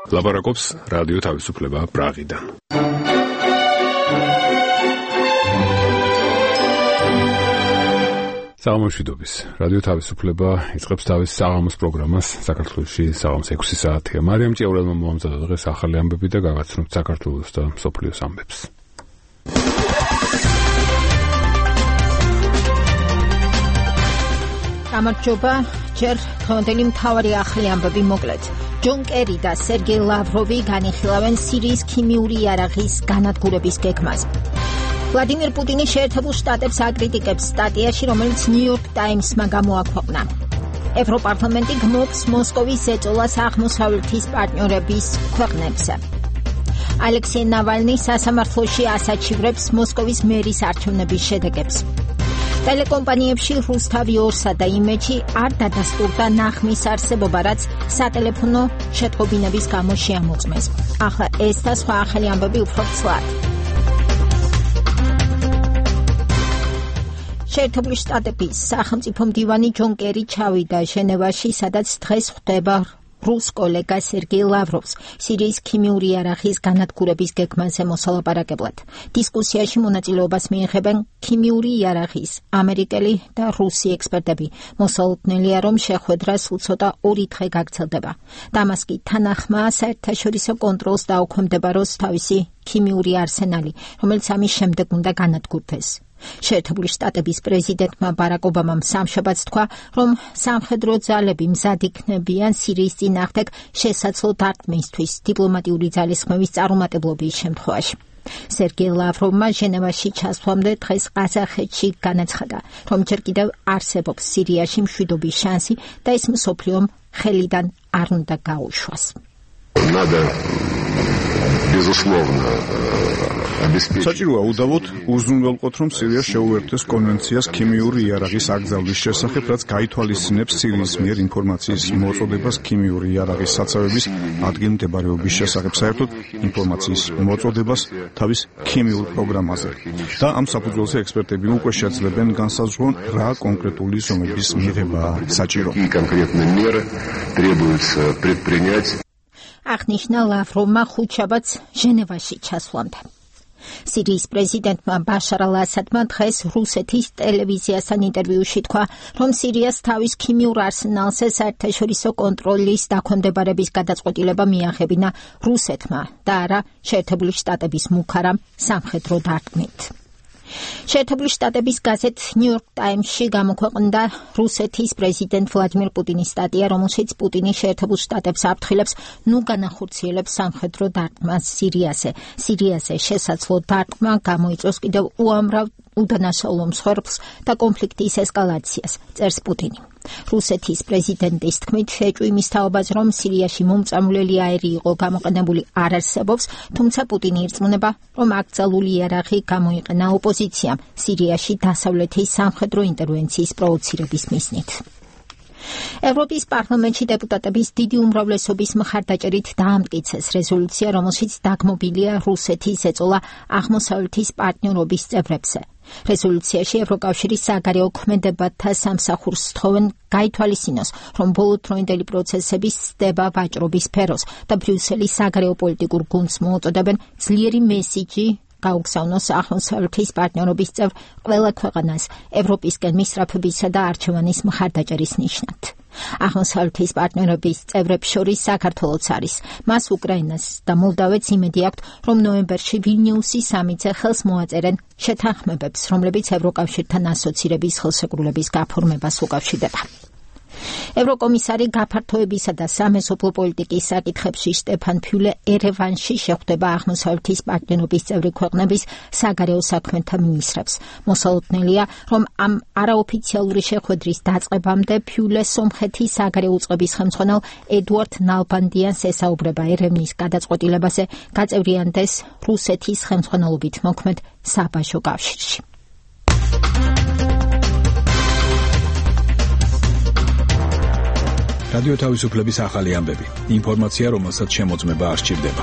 ლაპარაკობს რადიო თავისუფლება პრაღიდან. საღამოშვიდობის. რადიო თავისუფლება იწყებს თავის საღამოს პროგრამას. საქართველოში საღამოს 6 საათია. მარიამ ჭიაურელმა მოამზადა დღეს ახალი ამბები და გავაცნობთ საქართველოს და მსოფლიოს ამბებს. გამარჯობა, ჯერ დღევანდელი მთავარი ახალი ამბები მოკლედ. ჯონ კერი და სერგეი ლავროვი განიხილავენ სირიის ქიმიური იარაღის განადგურების გეგმას. ვლადიმერ პუტინი შეერთებულ შტატებს აკრიტიკებს სტატიაში, რომელიც ნიუ-იორკ ტაიმსმა გამოაქვეყნა. ევროპარლამენტი გმობს მოსკოვის ეწოლას აღმოსავლეთის პარტნიორების ქვეყნებზე. ალექსეი ნავალნი სასამართლოში ასაჩივრებს მოსკოვის მერის არჩევნების შედეგებს. ტელეკომპანიებში რუსთავი 2-სა და იმედში არ დადასტურდა ნახმის არსებობა, რაც სატელეფონო შეტყობინების გამო შეამოწმეს. ახლა ეს და სხვა ახალი ამბები უფრო ცვლად. შეერთებული შტატების სახელმწიფო მდივანი ჯონ კერი ჩავიდა ჟენევაში, სადაც დღეს ხვდება რუს კოლეგა სერგეი ლავროვს სირიის ქიმიური იარაღის განადგურების გეგმაზე მოსალაპარაკებლად. დისკუსიაში მონაწილეობას მიიღებენ ქიმიური იარაღის ამერიკელი და რუსი ექსპერტები. მოსალოდნელია, რომ შეხვედრას უცოტა 2 დღე გაგრძელდება. დამასკი თანახმაა საერთაშორისო კონტროლს დაუქვემდება როს თავისი ქიმიური არსენალი, რომელიც ამის შემდეგ უნდა განადგურდეს. შეერთებული შტატების პრეზიდენტმა ბარაკ ობამამ სამშაბათს თქვა, რომ სამხედრო ძალები მზად იქნებიან სირიის წინააღმდეგ შესაძლო დარტყმისთვის დიპლომატიური ძალისხმევის წარუმატებლობის შემთხვევაში. სერგეი ლავროვმა ჟენევაში ჩასვლამდე დღეს ყაზახეთში განაცხადა, რომ ჯერ კიდევ არსებობს სირიაში მშვიდობის შანსი და ეს მსოფლიომ ხელიდან არ უნდა გაუშვას. საჭიროა უდავოდ უზრუნველყოთ, რომ სირია შეუერთდეს კონვენციას ქიმიური იარაღის აკრძალვის შესახებ, რაც გაითვალისწინებს სირიის მიერ ინფორმაციის მოწოდებას ქიმიური იარაღის საცავების ადგილმდებარეობის შესახებ, საერთოდ ინფორმაციის მოწოდებას თავის ქიმიურ პროგრამაზე. და ამ საფუძველზე ექსპერტები უკვე შეძლებენ განსაზღვრონ, რა კონკრეტული ზომების მიღებაა საჭირო. აღნიშნა ლავროვმა ხუთშაბათს ჟენევაში ჩასვლამდე. სირიის პრეზიდენტმა ბაშარ ალ-ასადმა დღეს რუსეთის ტელევიზიასთან ინტერვიუში თქვა, რომ სირიას თავის ქიმიურ არსენალზე საერთაშორისო კონტროლის დაქვემდებარების გადაწყვეტილება მიაღებინა რუსეთმა და არა შეერთებული შტატების მუქარამ სამხედრო დარტყმით. შეერთებული შტატების გაზეთ ნიუ-იორკ ტაიმსში გამოქვეყნდა რუსეთის პრეზიდენტ ვლადიმერ პუტინის სტატია, რომელშიც პუტინი შეერთებულ შტატებს აფრთხილებს ნუ განახორციელებს სამხედრო დარტყმას სირიაზე შესაძლო დარტყმა გამოიწვევს კიდევ უამრავ უდანაშაულო მსხვერპლს და კონფლიქტის ესკალაციას, წერს პუტინი. რუსეთის პრეზიდენტის თქმით, ეჭვმის თაობაზე, რომ სირიაში მომწამვლელი აირი იყო გამოყენებული, არ არსებობს, თუმცა პუტინი ირწმუნება, რომ აკრძალული იარაღი გამოიყენა ოპოზიციამ სირიაში დასავლეთის სამხედრო ინტერვენციის პროვოცირების მიზნით. ევროპის პარლამენტში დეპუტატების დიდი უმრავლესობის მხარდაჭერით დაამტკიცეს რეზოლუცია, რომელშიც დაგმობილია რუსეთის ეწოლა აღმოსავლეთის პარტნიორობის წევრებზე. რეზოლუციაში ევროკავშირის საგარეო ქმედებათა სამსახურს სთხოვენ გაითვალისწინოს, რომ ბოლოდროინდელი პროცესების ცდება ვაჭრობის სფეროს და ბრიუსელის საგარეო პოლიტიკურ გუნდს მოუწოდებენ ძლიერი მესიჯი გაუგზავნოს აღმოსავლეთის პარტნიორობის წევრ ყველა ქვეყანას ევროპისკენ მისწრაფებისა და არჩევანის მხარდაჭერის ნიშნად. აღმოსავლეთის პარტნიორობის წევრებს შორის საქართველოც არის. მას უკრაინას და მოლდავეთს იმედი აქვთ, რომ ნოემბერში ვილნიუსის სამიტზე ხელს მოაწერენ შეთანხმებებს, რომლებიც ევროკავშირთან ასოცირების ხელშეკრულების გაფორმებას უკავშირდება. ევროკომისარი გაფართოებისა და სამეზობლო პოლიტიკის საკითხებში შტეფან ფიულე ერევანში შეხვდება აღმოსავლეთის პარტნიორობის წევრი ქვეყნების საგარეო საქმეთა მინისტრებს. მოსალოდნელია, რომ ამ არაოფიციალური შეხვედრის დაწყებამდე ფიულე სომხეთის საგარეო უწყების ხელმძღვანელ ედუარდ ნალბანდიანს ესაუბრება ერევნის გადაწყვეტილებაზე გაწევრიანდეს რუსეთის ხელმძღვანელობით მოქმედ საბაჟო კავშირში. რადიო თავისუფლების ახალი ამბები. ინფორმაცია, რომელსაც შემოწმება არ სჭირდება.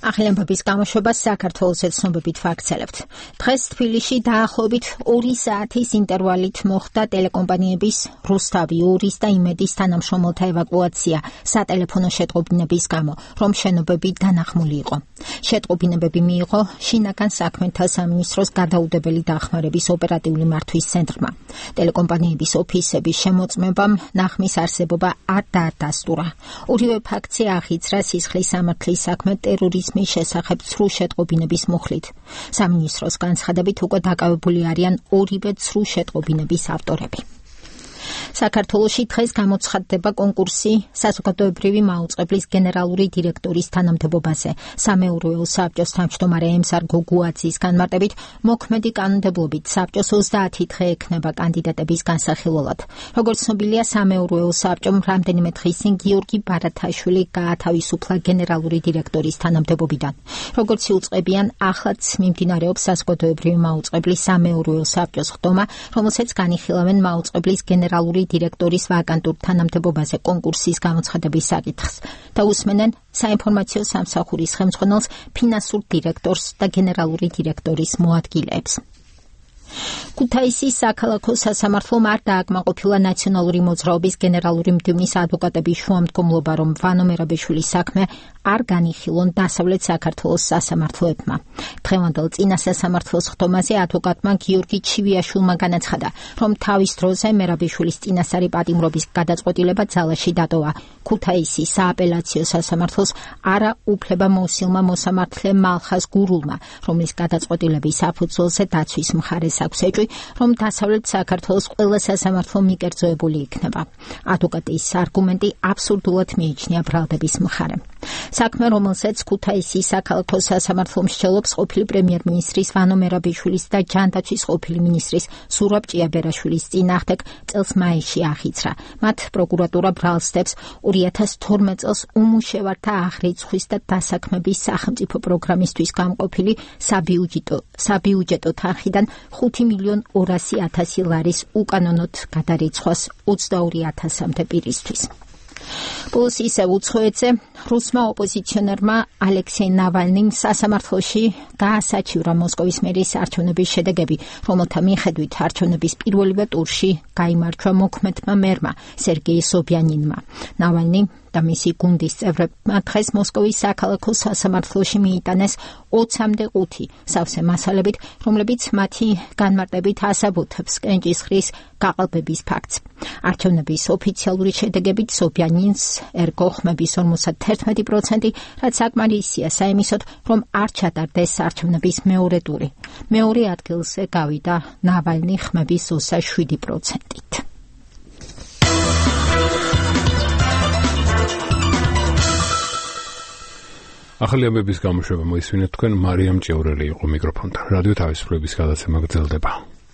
ახალამბების გამოშვებას საქართველოს ეთნობებით ვაქცელებთ. დღეს თბილისში დაახლოებით 2 საათის ინტერვალით მოხდა ტელეკომპანიების რუსთავი, ორის და იმედის თანამშრომელთა ევაკუაცია სატელეფონო შეტყობინების გამო, რომ შენობები დანახმული იყო. შეტყობინებები მიიღო შინაგან საქმეთა სამინისტროს გადაუდებელი დახმარების ოპერატიული მართვის ცენტრმა. ტელეკომპანიების ოფისების შემოწმებამ ნახმის არსებობა არ დაადასტურა. ორივე ფაქტზე აღიძრა სისხლის სამართლის საქმე ტერორიზმის შესახებ ცრუ შეტყობინების მუხლით. სამინისტროს განცხადებით უკვე დაკავებული არიან ორივე ცრუ შეტყობინების ავტორები. საქართველოში დღეს გამოცხადდება კონკურსი საზოგადოებრივი მაუწყებლის გენერალური დირექტორის თანამდებობაზე. სამეურვეო საბჭოს თავმჯდომარე ემსარ გოგუაძის განმარტებით, მოქმედი კანონმდებლობით საბჭოს 30 დღე ექნება კანდიდატების განსახილველად. როგორც ცნობილია, სამეურვეო საბჭომ რამდენიმე დღის წინ გიორგი ბარათაშვილი გაათავისუფლა გენერალური დირექტორის თანამდებობიდან. როგორც იუწყებიან, ახლაც მიმდინარეობს საზოგადოებრივი მაუწყებლის სამეურვეო საბჭოს ხდომა, რომელსაც განიხილავენ მაუწყებლის გენერალური დირექტორის ვაკანტურ თანამდებობაზე კონკურსის გამოცხადების საკითხს და უსმენენ საინფორმაციო სამსახურის ხელმძღვანელს, ფინანსურ დირექტორს და გენერალური დირექტორის მოადგილეებს. ქუთაისის საქალაქო სასამართლომ არ დააკმაყოფილა ნაციონალური მოძრაობის გენერალური მდივნის ადვოკატების შუამდგომლობა, რომ ვანო მერაბიშვილის საქმე არ განიხილონ დასავლეთ საქართველოს სასამართლოებმა. დღევანდელ წინა სასამართლოს ხდომაზე ადვოკატმა გიორგი ჩივიაშვილმა განაცხადა, რომ თავის დროზე მერაბიშვილის წინასწარი პატიმრობის გადაწყვეტილება ძალაში დატოვა. ქუთაისის სააპელაციო სასამართლოს არა უფლება მოსილმა მოსამართლე მალხას გურულმა, რომლის გადაწყვეტილების საფუძველზე დაცვის მხარეს აქვს ეჭვი, რომ დასავლეთ საქართველოს ყველა სასამართლო მიკერძოებული იქნება. ადვოკატის არგუმენტი აბსურდულად მიიჩნია ბრალდების მხარე. საქმე, რომელსაც ქუთაისის საქალაქო სასამართლო მსჯელობს ყოფილი პრემიერ-მინისტრის ვანო მერაბიშვილის და ჯანდაცვის ყოფილი მინისტრის სურაბ ჭიაბერაშვილის წინააღმდეგ წელს მაისში აღიძრა. მათ პროკურატურა ბრალს დებს 2012 წელს უმუშევართა აღრიცხვის და დასაქმების სახელმწიფო პროგრამისთვის გამყოფილი საბიუჯეტო თანხიდან 5.200.000 ლარის უკანონოდ გადარიცხვას 22.000-მდე პირისთვის. ბოლოს ისევ უცხოეთზე რუსმა ოპოზიციონერმა ალექსეი ნავალნიმ სასამართლოში გაასაჩივრა მოსკოვის მერის არჩევნების შედეგები, რომელთა მიხედვით არჩევნების პირველივე ტურში გაიმარჯვა მოქმედმა მერმა სერგეი სობიანინმა. ნავალნი და მისი გუნდის წევრებმა დღეს მოსკოვის საქალაქო სასამართლოში მიიტანეს 20-მდე 5 სავსე მასალებით, რომლებიც მათი განმარტებით ასაბუთებს კენჭისყრის გაყალბების ფაქტს. არჩევნების ოფიციალური შედეგებით სობიანინს ერგო ხმების 51%, რაც საკმარისია საიმისოდ, რომ არ ჩატარდეს არჩევნების მეორე ტური. მეორე ადგილზე გავიდა ნავალნი ხმების 27%-ით. ახალი ამბების გამოშვება მოისმინეთ თქვენ, მარიამ ჭეურელი იყო მიკროფონთან. რადიო თავისუფლების გადაცემა გრძელდება.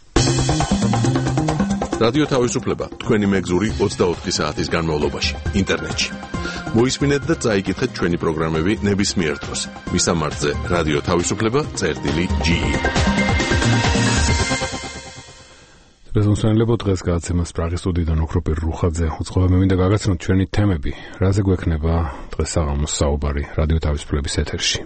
რადიო თავისუფლება თქვენი მეგზური 24 საათის განმავლობაში ინტერნეტში. მოისმინეთ და წაიკითხეთ ჩვენი პროგრამები ნებისმიერ დროს. მისამართზე რადიო თავისუფლება.ge. რეზონსანლებო დღეს გადაცემას პრაღის სტუდიიდან ოქროპირ რუხაძე უწყობა. მე მინდა გაგაცნოთ ჩვენი თემები, რაზე გვექნება დღეს საღამოს საუბარი რადიო თავისუფლების ეთერში.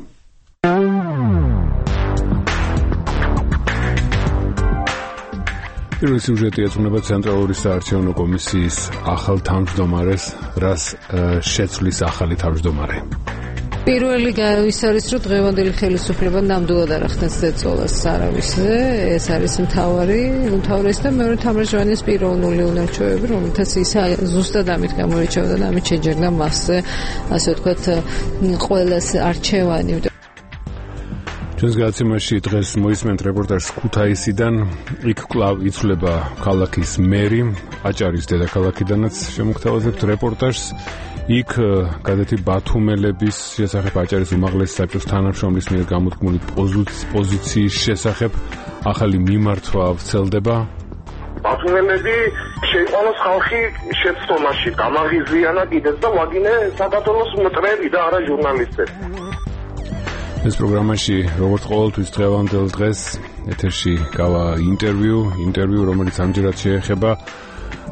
პირველი სიუჟეტი ეძღვნება ცენტრალური საარჩევნო კომისიის ახალ თავმჯდომარეს, რას შეცვლის ახალი თავმჯდომარე. პირველი ის არის, რომ დღევანდელი ხელისუფლება ნამდვილად არ ახდენს ზეწოლას არავისზე, ეს არის მთავარი და მეორე თამრაჟვანის პიროვნული უნარჩვევები, რომელთაც ის ზუსტად ამით გამოირჩეოდა და ამით შეჯერდა მასზე, ასე ვთქვათ, ყველას არჩევანი. ჩვენს გადაცემაში დღეს მოისმენთ რეპორტაჟს ქუთაისიდან. იქ კვლავ იცვლება ქალაქის მერი, აჭარის დედაქალაქიდანაც შემოგთავაზებთ რეპორტაჟს. იქ გადათი ბათუმელების შესახებ აჭარის უმაღლესი საბჭოს თანამშრომლის მიერ გამოთქმული პოზიციის შესახებ ახალი მიმართვა ვრცელდება. ბათუმელები შეიყვანოს ხალხი შეცდომაში, გამაღიზიანა კიდეც და ვაგინე საქართველოს მტრები და არა ჟურნალისტები. ეს პროგრამაში როგორც ყოველთვის დღევანდელ დღეს ეთერში გავა ინტერვიუ, რომელიც ამჯერად შეეხება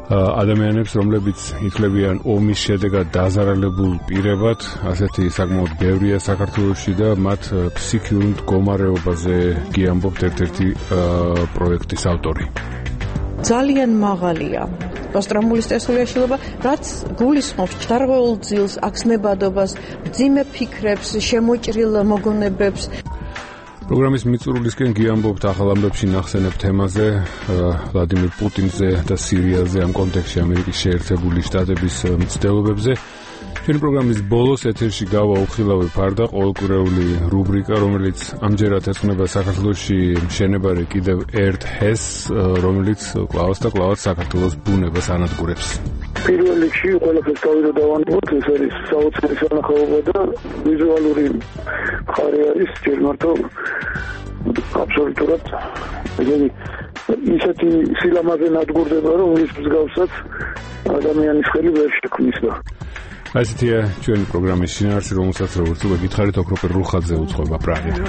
ადამიანებს, რომლებიც ითვლებიან ომის შედეგად დაზარალებულ პირებად, ასეთი საკმაოდ ბევრია საქართველოში და მათ ფსიქიურ მდგომარეობაზე გიამბობთ ერთ-ერთი პროექტის ავტორი. ძალიან მაღალია პოსტტრაუმული სტრესული აშლილობა, რაც გულისხმობს დარღვეულ ძილს, ახსნებადობას, მძიმე ფიქრებს, შემოჭრილ მოგონებებს. პროგრამის მიწურულისკენ გიამბობთ ახალ ამბებში ნახსენებ თემაზე, ვლადიმირ პუტინზე და სირიაზე, ამ კონტექსტში ამერიკის შეერთებული შტატების მცდელობებზე. ჩვენი პროგრამის ბოლოს ეთერში გავა უხილავი ფარდა, ყოველკვირეული რუბრიკა, რომელიც ამჯერად ეძღვნება საქართველოში მშენებარე კიდევ ერთ ჰესს, რომელიც კლავაც და კლავაც საქართველოს ბუნებას ანადგურებს. პირველ რიგში ყველაფერს თავი დავანებოთ, ეს არის საოცარი სანახაობა და ვიზუალური მხარე არის ჯერ მარტო აბსოლუტურად ისეთი სილამაზე ნადგურდება, რომ ის მსგავსად ადამიანის ხელი ვერ შექმნის და ასეთია ჩვენი პროგრამის შინაარსი, რომელსაც როგორც უკვე გითხარით, ოქროპერ რუხაძე უძღვება პრაღიდან.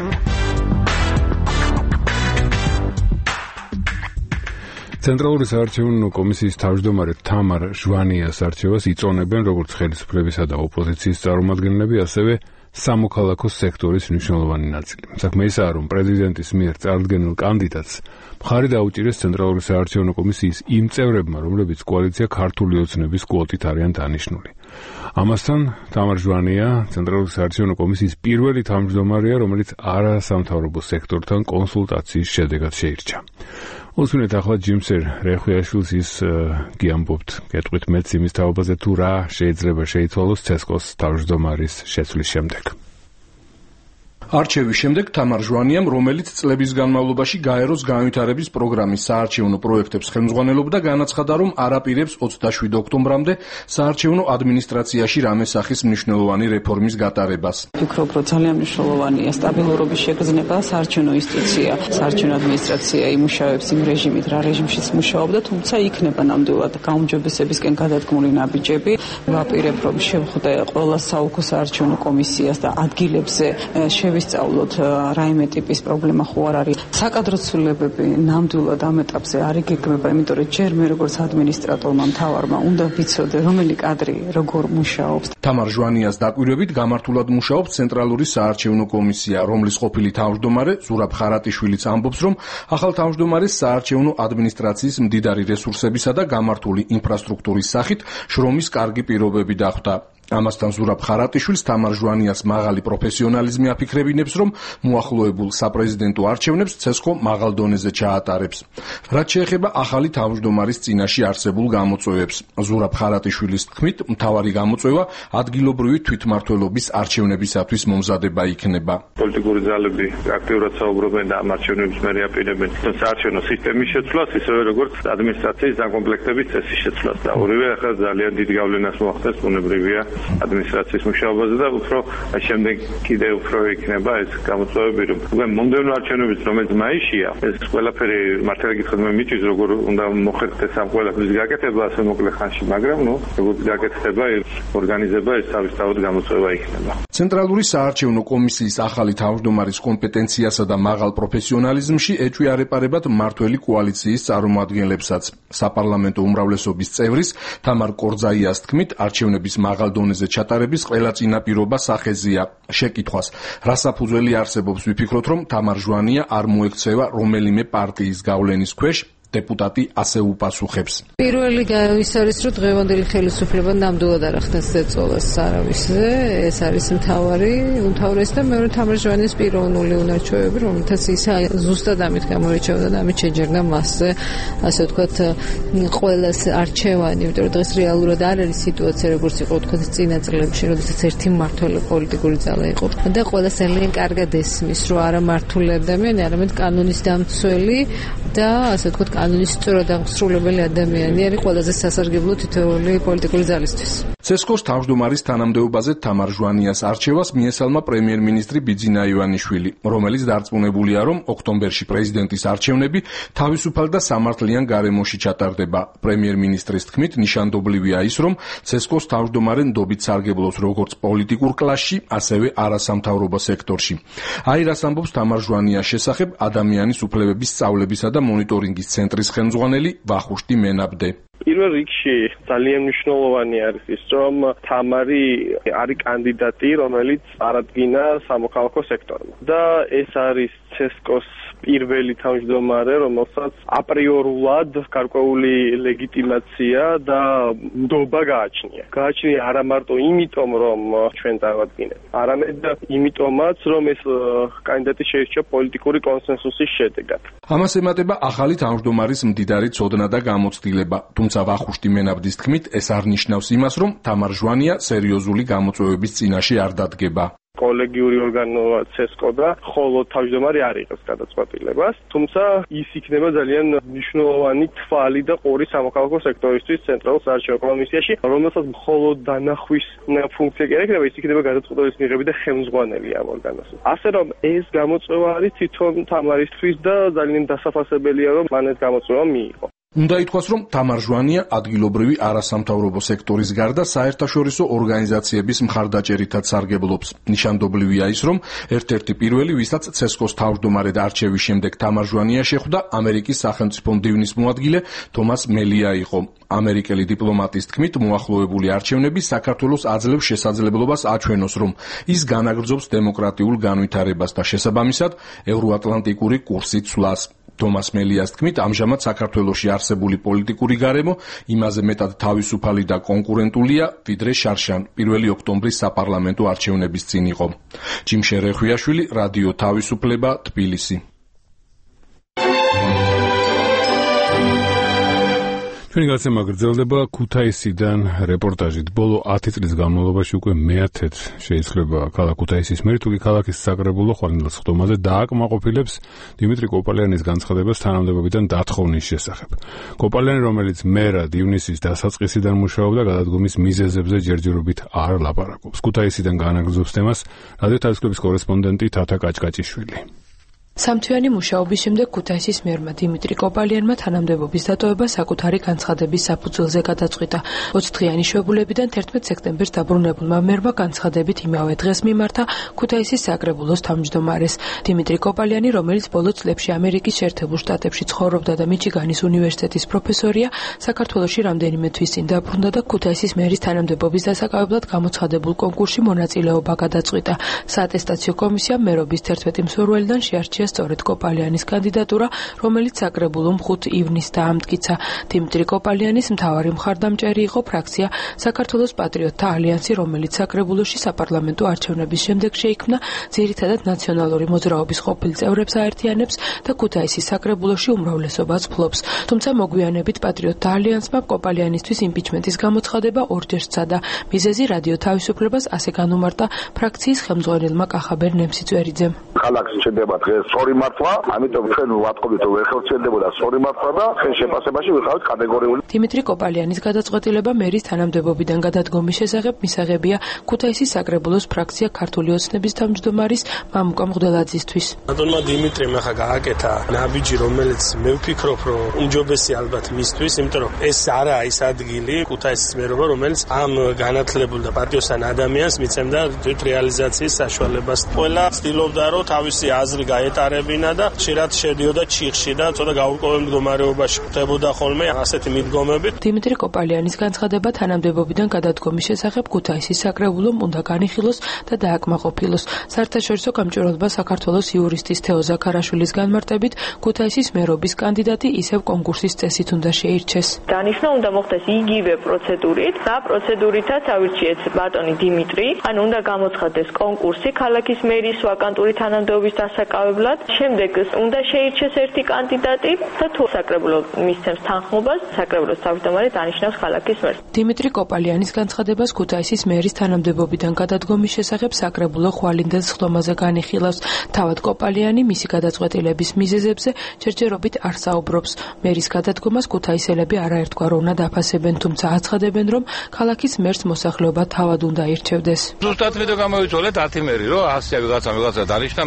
ცენტრალური საარჩევნო კომისიის თავმჯდომარე თამარ ჟვანიას არჩევას იწონებენ როგორც ხელისუფლებისა და ოპოზიციის წარმომადგენლები, ასევე სამოქალაქო სექტორის მნიშვნელოვანი ნაწილი. საქმე ისაა, რომ პრეზიდენტის მიერ წარდგენილ კანდიდატს მხარი დაუჭირეს ცენტრალური საარჩევნო კომისიის იმ წევრებმა, რომლებიც კოალიცია ქართული ოცნების კვოტით არიან დანიშნული. ამასთან თამარ ჟვანია ცენტრალური საარჩევნო კომისიის პირველი თავმჯდომარეა, რომელიც არასამთავრობო სექტორთან კონსულტაციის შედეგად შეირჩა. უსმინეთ ახლა ჯიმსერ რეხვიაშვილს, ის გიამბობთ გეტყვით მეც იმის თაობაზე, თუ რა შეიძლება შეიცვალოს ცესკოს თავმჯდომარის შეცვლის შემდეგ. არჩევის შემდეგ თამარ ჟვანიამ, რომელიც წლების განმავლობაში გაეროს განვითარების პროგრამის საარჩევნო პროექტებს ხელმძღვანელობდა, განაცხადა, რომ არაპირებს 27 ოქტომბრამდე საარჩევნო ადმინისტრაციაში რამე სახის მნიშვნელოვანი რეფორმის გატარებას. ვფიქრობ, რომ ძალიან მნიშვნელოვანია სტაბილურობის შეგრძნება, საარჩევნო ინსტიტუცია, საარჩევნო ადმინისტრაცია იმუშავებს იმ რეჟიმით, რა რეჟიმშიც მუშაობდა, თუმცა იქნება ნამდვილად გაუმჯობესებისკენ გადადგმული ნაბიჯები. ვაპირებ, რომ შევხვდე ყველა საოლქო საარჩევნო კომისიას და ადგილებზე ვისწავლოთ რაიმე ტიპის პრობლემა ხო არ არის. საკადრო ცვლილებები ნამდვილად ამ ეტაპზე არ იგეგმება, იმიტომ რომ ჯერ მე როგორც ადმინისტრატორმა მთავარმა უნდა ვიცოდე, რომელი კადრი როგორ მუშაობს. თამარ ჟვანიას დაკვირვებით გამართულად მუშაობს ცენტრალური საარჩევნო კომისია, რომლის ყოფილი თავმჯდომარე ზურაბ ხარატიშვილიც ამბობს, რომ ახალ თავმჯდომარეს საარჩევნო ადმინისტრაციის მდიდარი რესურსებისა და გამართული ინფრასტრუქტურის სახით შრომის კარგი პირობები დახვდა. ამასთან ზურაბ ხარატიშვილს თამარ ჟვანიას მაღალი პროფესიონალიზმი აფიქრებინებს, რომ მოახლოებულ საპრეზიდენტო არჩევნებს ცესკო მაღალ დონეზე ჩაატარებს. რაც შეეხება ახალი თავმჯდომარის წინაშე არსებულ გამოწვევებს, ზურაბ ხარატიშვილის თქმით, მთავარი გამოწვევა ადგილობრივი თვითმმართველობის არჩევნებისათვის მომზადება იქნება. პოლიტიკური ძალები აქტიურად საუბრობენ და ამ არჩევნების მერე აპირებენ საარჩევნო სისტემის შეცვლას, ისევე როგორც ადმინისტრაციის დაკომპლექტების წესის შეცვლას. და ორივე ახლა ძალიან დიდ გავლენას მოახდენს, ბუნებრივია ადმინისტრაციის მუშაობაზე და უფრო შემდეგ კიდევ უფრო იქნება ეს გამოწვევები, რომ მომდევნო არჩევნებიც რომელიც მაისშია, ეს ყველაფერი მართალი გითხრათ მე მიჭირს, როგორ უნდა მოხერხდეს ამ ყველაფრის გაკეთება ასე მოკლე ხანში, მაგრამ როგორც გაკეთდება, ორგანიზება ეს თავისთავად გამოწვევა იქნება. ცენტრალური საარჩევნო კომისიის ახალი თავმჯდომარის კომპეტენციასა და მაღალ პროფესიონალიზმში ეჭვი-არეპარებად მმართველი კოალიციის წარმომადგენლებსაც. საპარლამენტო უმრავლესობის წევრის თამარ კორძაიას თქმით, არჩევნების მაღალ დონეზე ჩატარების ყველა წინაპირობა სახეზია. შეკითხვას, რა საფუძველი არსებობს, ვიფიქროთ, რომ თამარ ჟვანია არ მოექცევა რომელიმე პარტიის გავლენის ქვეშ, დეპუტატი ასე უპასუხებს. პირველი ის არის, რომ დღევანდელი ხელისუფლება ნამდვილად არ ახდენს ზეწოლას არავისზე, ეს არის უმთავრესი და მეორე თამარ ჟვანიას პიროვნული უნარჩვევები, რომელთაც ის ზუსტად ამით გამოირჩეოდა და ამით შეჯერდა მასზე, ასე ვთქვათ, ყველას არჩევანი, იმიტომ რომ დღეს რეალურად არ არის სიტუაცია, როგორც იყო ვთქვათ წინა წლებში, როდესაც ერთი მმართველი პოლიტიკური ძალა იყო და ყველას ძალიან კარგად ესმის, რომ არა მართული ადამიანი, არამედ კანონის დამცველი და ასე ვთქვათ კანონის სწორად აღსრულებელი ადამიანი არის ყველაზე სასარგებლო თითოეული პოლიტიკური ძალისთვის. ცესკოს თავმჯდომარის თანამდებობაზე თამარ ჟვანიას არჩევას მიესალმა პრემიერ-მინისტრი ბიძინა ივანიშვილი, რომელიც დარწმუნებულია, რომ ოქტომბერში პრეზიდენტის არჩევნები თავისუფალ და სამართლიან გარემოში ჩატარდება. პრემიერ-მინისტრის თქმით, ნიშანდობლივია ის, რომ ცესკოს თავმჯდომარე ნდობით სარგებლობს როგორც პოლიტიკურ კლასში, ასევე არასამთავრობო სექტორში. აი რას ამბობს თამარ ჟვანიას შესახებ ადამიანის უფლებების სწავლებისა და მონიტორინგის ცენტრის ხელმძღვანელი ვახუშტი მენაბდე. პირველ რიგში ძალიან მნიშვნელოვანი არის ის, რომ თამარი არის კანდიდატი, რომელიც წარადგინა სამოქალაქო სექტორმა. და ეს არის CESCO-ს პირველი თავმჯდომარე, რომელსაც აპრიორულად გარკვეული ლეგიტიმაცია და ნდობა გააჩნია. გააჩნია არა მარტო იმიტომ, რომ ჩვენ წარადგინეთ, არამედ იმიტომაც, რომ ეს კანდიდატი შეირჩა პოლიტიკური კონსენსუსის შედეგად. ამას ემატება ახალი თავმჯდომარის მდიდარი ცოდნა და გამოცდილება, თუმცა ვახუშტი მენაბდის თქმით, ეს არ ნიშნავს იმას, რომ თამარ ჟვანია სერიოზული გამოწვევების წინაშე არ დადგება. კოლეგიური ორგანოა CESCO და ხოლო თავმჯდომარე არ იღებს გადაწყვეტილებას, თუმცა ის იქნება ძალიან მნიშვნელოვანი თვალი და ყური სამოქალაქო სექტორისთვის ცენტრალურ საარჩევნო კომისიაში, რომელსაც მხოლოდ დანახვის ფუნქცია კი არ ექნება, ის იქნება გადაწყვეტილების მიღები და ხელმძღვანელი ამ ორგანოს. ასე რომ ეს გამოწვევა არის თვითონ თამარისთვის და ძალიან დასაფასებელია, რომ მან ეს გამოწვევა მიიღო. უნდა ითქვას, რომ თამარ ჟვანია ადგილობრივი არასამთავრობო სექტორის გარდა საერთაშორისო ორგანიზაციების მხარდაჭერითაც სარგებლობს. ნიშანდობლივია ის, რომ ერთ-ერთი პირველი, ვისაც CESCO-ს თავმჯდომარედ არჩევის შემდეგ თამარ ჟვანია შეხვდა, ამერიკის სახელმწიფო მდივნის მოადგილე თომას მელია იყო. ამერიკელი დიპლომატის თქმით, მოახლოებული არჩევნები საქართველოს აძლევს შესაძლებლობას აჩვენოს, რომ ის განაგრძობს დემოკრატიულ განვითარებას და შესაბამისად ევროატლანტიკური კურსით სვლას. თომას მელიას თქმით, ამჟამად საქართველოში არსებული პოლიტიკური გარემო იმაზე მეტად თავისუფალი და კონკურენტულია, ვიდრე შარშან 1 ოქტომბრის საპარლამენტო არჩევნების წინ იყო. ჯიმშე რეხვიაშვილი, რადიო თავისუფლება, თბილისი. ჩვენი გაცემა გრძელდება ქუთაისიდან რეპორტაჟით. ბოლო 10 წლის განმავლობაში უკვე მეათედ შეიცვლება ქალაქ ქუთაისის მერი, თუკი ქალაქის საკრებულო ხვალინდელ სხდომაზე დააკმაყოფილებს დიმიტრი კოპალიანის განცხადებას თანამდებობიდან დათხოვნის შესახებ. კოპალიანი, რომელიც მერად ივნისის დასაწყისიდან მუშაობდა, გადადგომის მიზეზებზე ჯერჯერობით არ ლაპარაკობს. ქუთაისიდან განაგრძობს თემას რადიო თავისუფლების კორესპონდენტი თათა კაჭკაჭიშვილი. სამთვიანი მუშაობის შემდეგ ქუთაისის მერმა დიმიტრი კოპალიანმა თანამდებობის დატოვება საკუთარი განცხადების საფუძველზე გადაწყვიტა. 20 დღიანი შვებულებიდან 11 სექტემბერს დაბრუნებულმა მერმა განცხადებით იმავე დღეს მიმართა ქუთაისის საკრებულოს თავმჯდომარეს. დიმიტრი კოპალიანი, რომელიც ბოლო წლებში ამერიკის შეერთებულ შტატებში ცხოვრობდა და მიჩიგანის უნივერსიტეტის პროფესორია, საქართველოში რამდენიმე თვის წინ დაბრუნდა და ქუთაისის მერის თანამდებობის დასაკავებლად გამოცხადებულ კონკურსში მონაწილეობა გადაწყვიტა. საატესტაციო კომისიამ მერობის 11 მსურველიდან შეარჩია სწორედ კოპალიანის კანდიდატურა, რომელიც საკრებულომ 5 ივნისს დაამტკიცა. დიმიტრი კოპალიანის მთავარი მხარდამჭერი იყო ფრაქცია საქართველოს პატრიოტთა ალიანსი, რომელიც საკრებულოში საპარლამენტო არჩევნების შემდეგ შეიქმნა, ძირითადად ნაციონალური მოძრაობის ყოფილ წევრებს აერთიანებს და ქუთაისის საკრებულოში უმრავლესობას ფლობს. თუმცა მოგვიანებით პატრიოტთა ალიანსმა კოპალიანისთვის იმპიჩმენტის გამოცხადება ორჯერ სცადა. მიზეზი რადიო თავისუფლებას ასე განუმარტა ფრაქციის ხელმძღვანელმა კახაბერ ნემსიწვერიძემ. ქალაქში შედება დღეს სწორი მართვა, ამიტომ ჩვენ ვატყობთ რომ ვერ ხერხდება სწორი მართვა და ჩვენ შეფასებაში ვიყავით კატეგორიული. დიმიტრი კოპალიანის გადაწყვეტილება მერის თანამდებობიდან გადადგომის შესახებ მისაღებია ქუთაისის საკრებულოს ფრაქცია ქართული ოცნების თავმჯდომარის მამუკა მღვდელაძისთვის. ბატონმა დიმიტრიმ ახლა გააკეთა ნაბიჯი, რომელიც მე ვფიქრობ, რომ უმჯობესი ალბათ მისთვის, იმიტომ რომ ეს არაა ის ადგილი ქუთაისის მერობა, რომელიც ამ განათლებულ და პატიოსან ადამიანს მიცემდა რეალიზაციის საშუალებას. ყველა ცდილობდა რომ თავისი აზრი გაეტარებინა და ხშირად შედიოდა ჩიხში და ცოტა გაურკვეველ მდგომარეობაში ხდებოდა ხოლმე ასეთი მიდგომებით. დიმიტრი კოპალიანის განცხადება თანამდებობიდან გადადგომის შესახებ ქუთაისის საკრებულომ უნდა განიხილოს და დააკმაყოფილოს. საერთაშორისო გამჭვირვალობა საქართველოს იურისტის თეო ზაქარაშვილის განმარტებით, ქუთაისის მერობის კანდიდატი ისევ კონკურსის წესით უნდა შეირჩეს. დანიშნა უნდა მოხდეს იგივე პროცედურით, რა პროცედურითაც ავირჩიეთ ბატონი დიმიტრი, ან უნდა გამოცხადდეს კონკურსი ქალაქის მერის ვაკანტური თანამდებობის დასაკავებლად. შემდეგ უნდა შეირჩეს ერთი კანდიდატი და თუ საკრებულო მისცემს თანხმობას, საკრებულოს თავმჯდომარე დანიშნავს ქალაქის მერს. დიმიტრი კოპალიანის განცხადებას ქუთაისის მერის თანამდებობიდან გადადგომის შესახებ საკრებულო ხვალინდელ სხდომაზე განიხილავს. თავად კოპალიანი მისი გადაწყვეტილების მიზეზებზე ჯერჯერობით არ საუბრობს. მერის გადადგომას ქუთაისელები არაერთგვარ უნდა დაფასებენ, თუმცა აცხადებენ, რომ ქალაქის მერს მოსახლეობა თავად უნდა ირჩევდეს. ზუსტად მე გამოვიცვალეთ 10 მერი, რომ 100 ვიღაცა დანიშნა,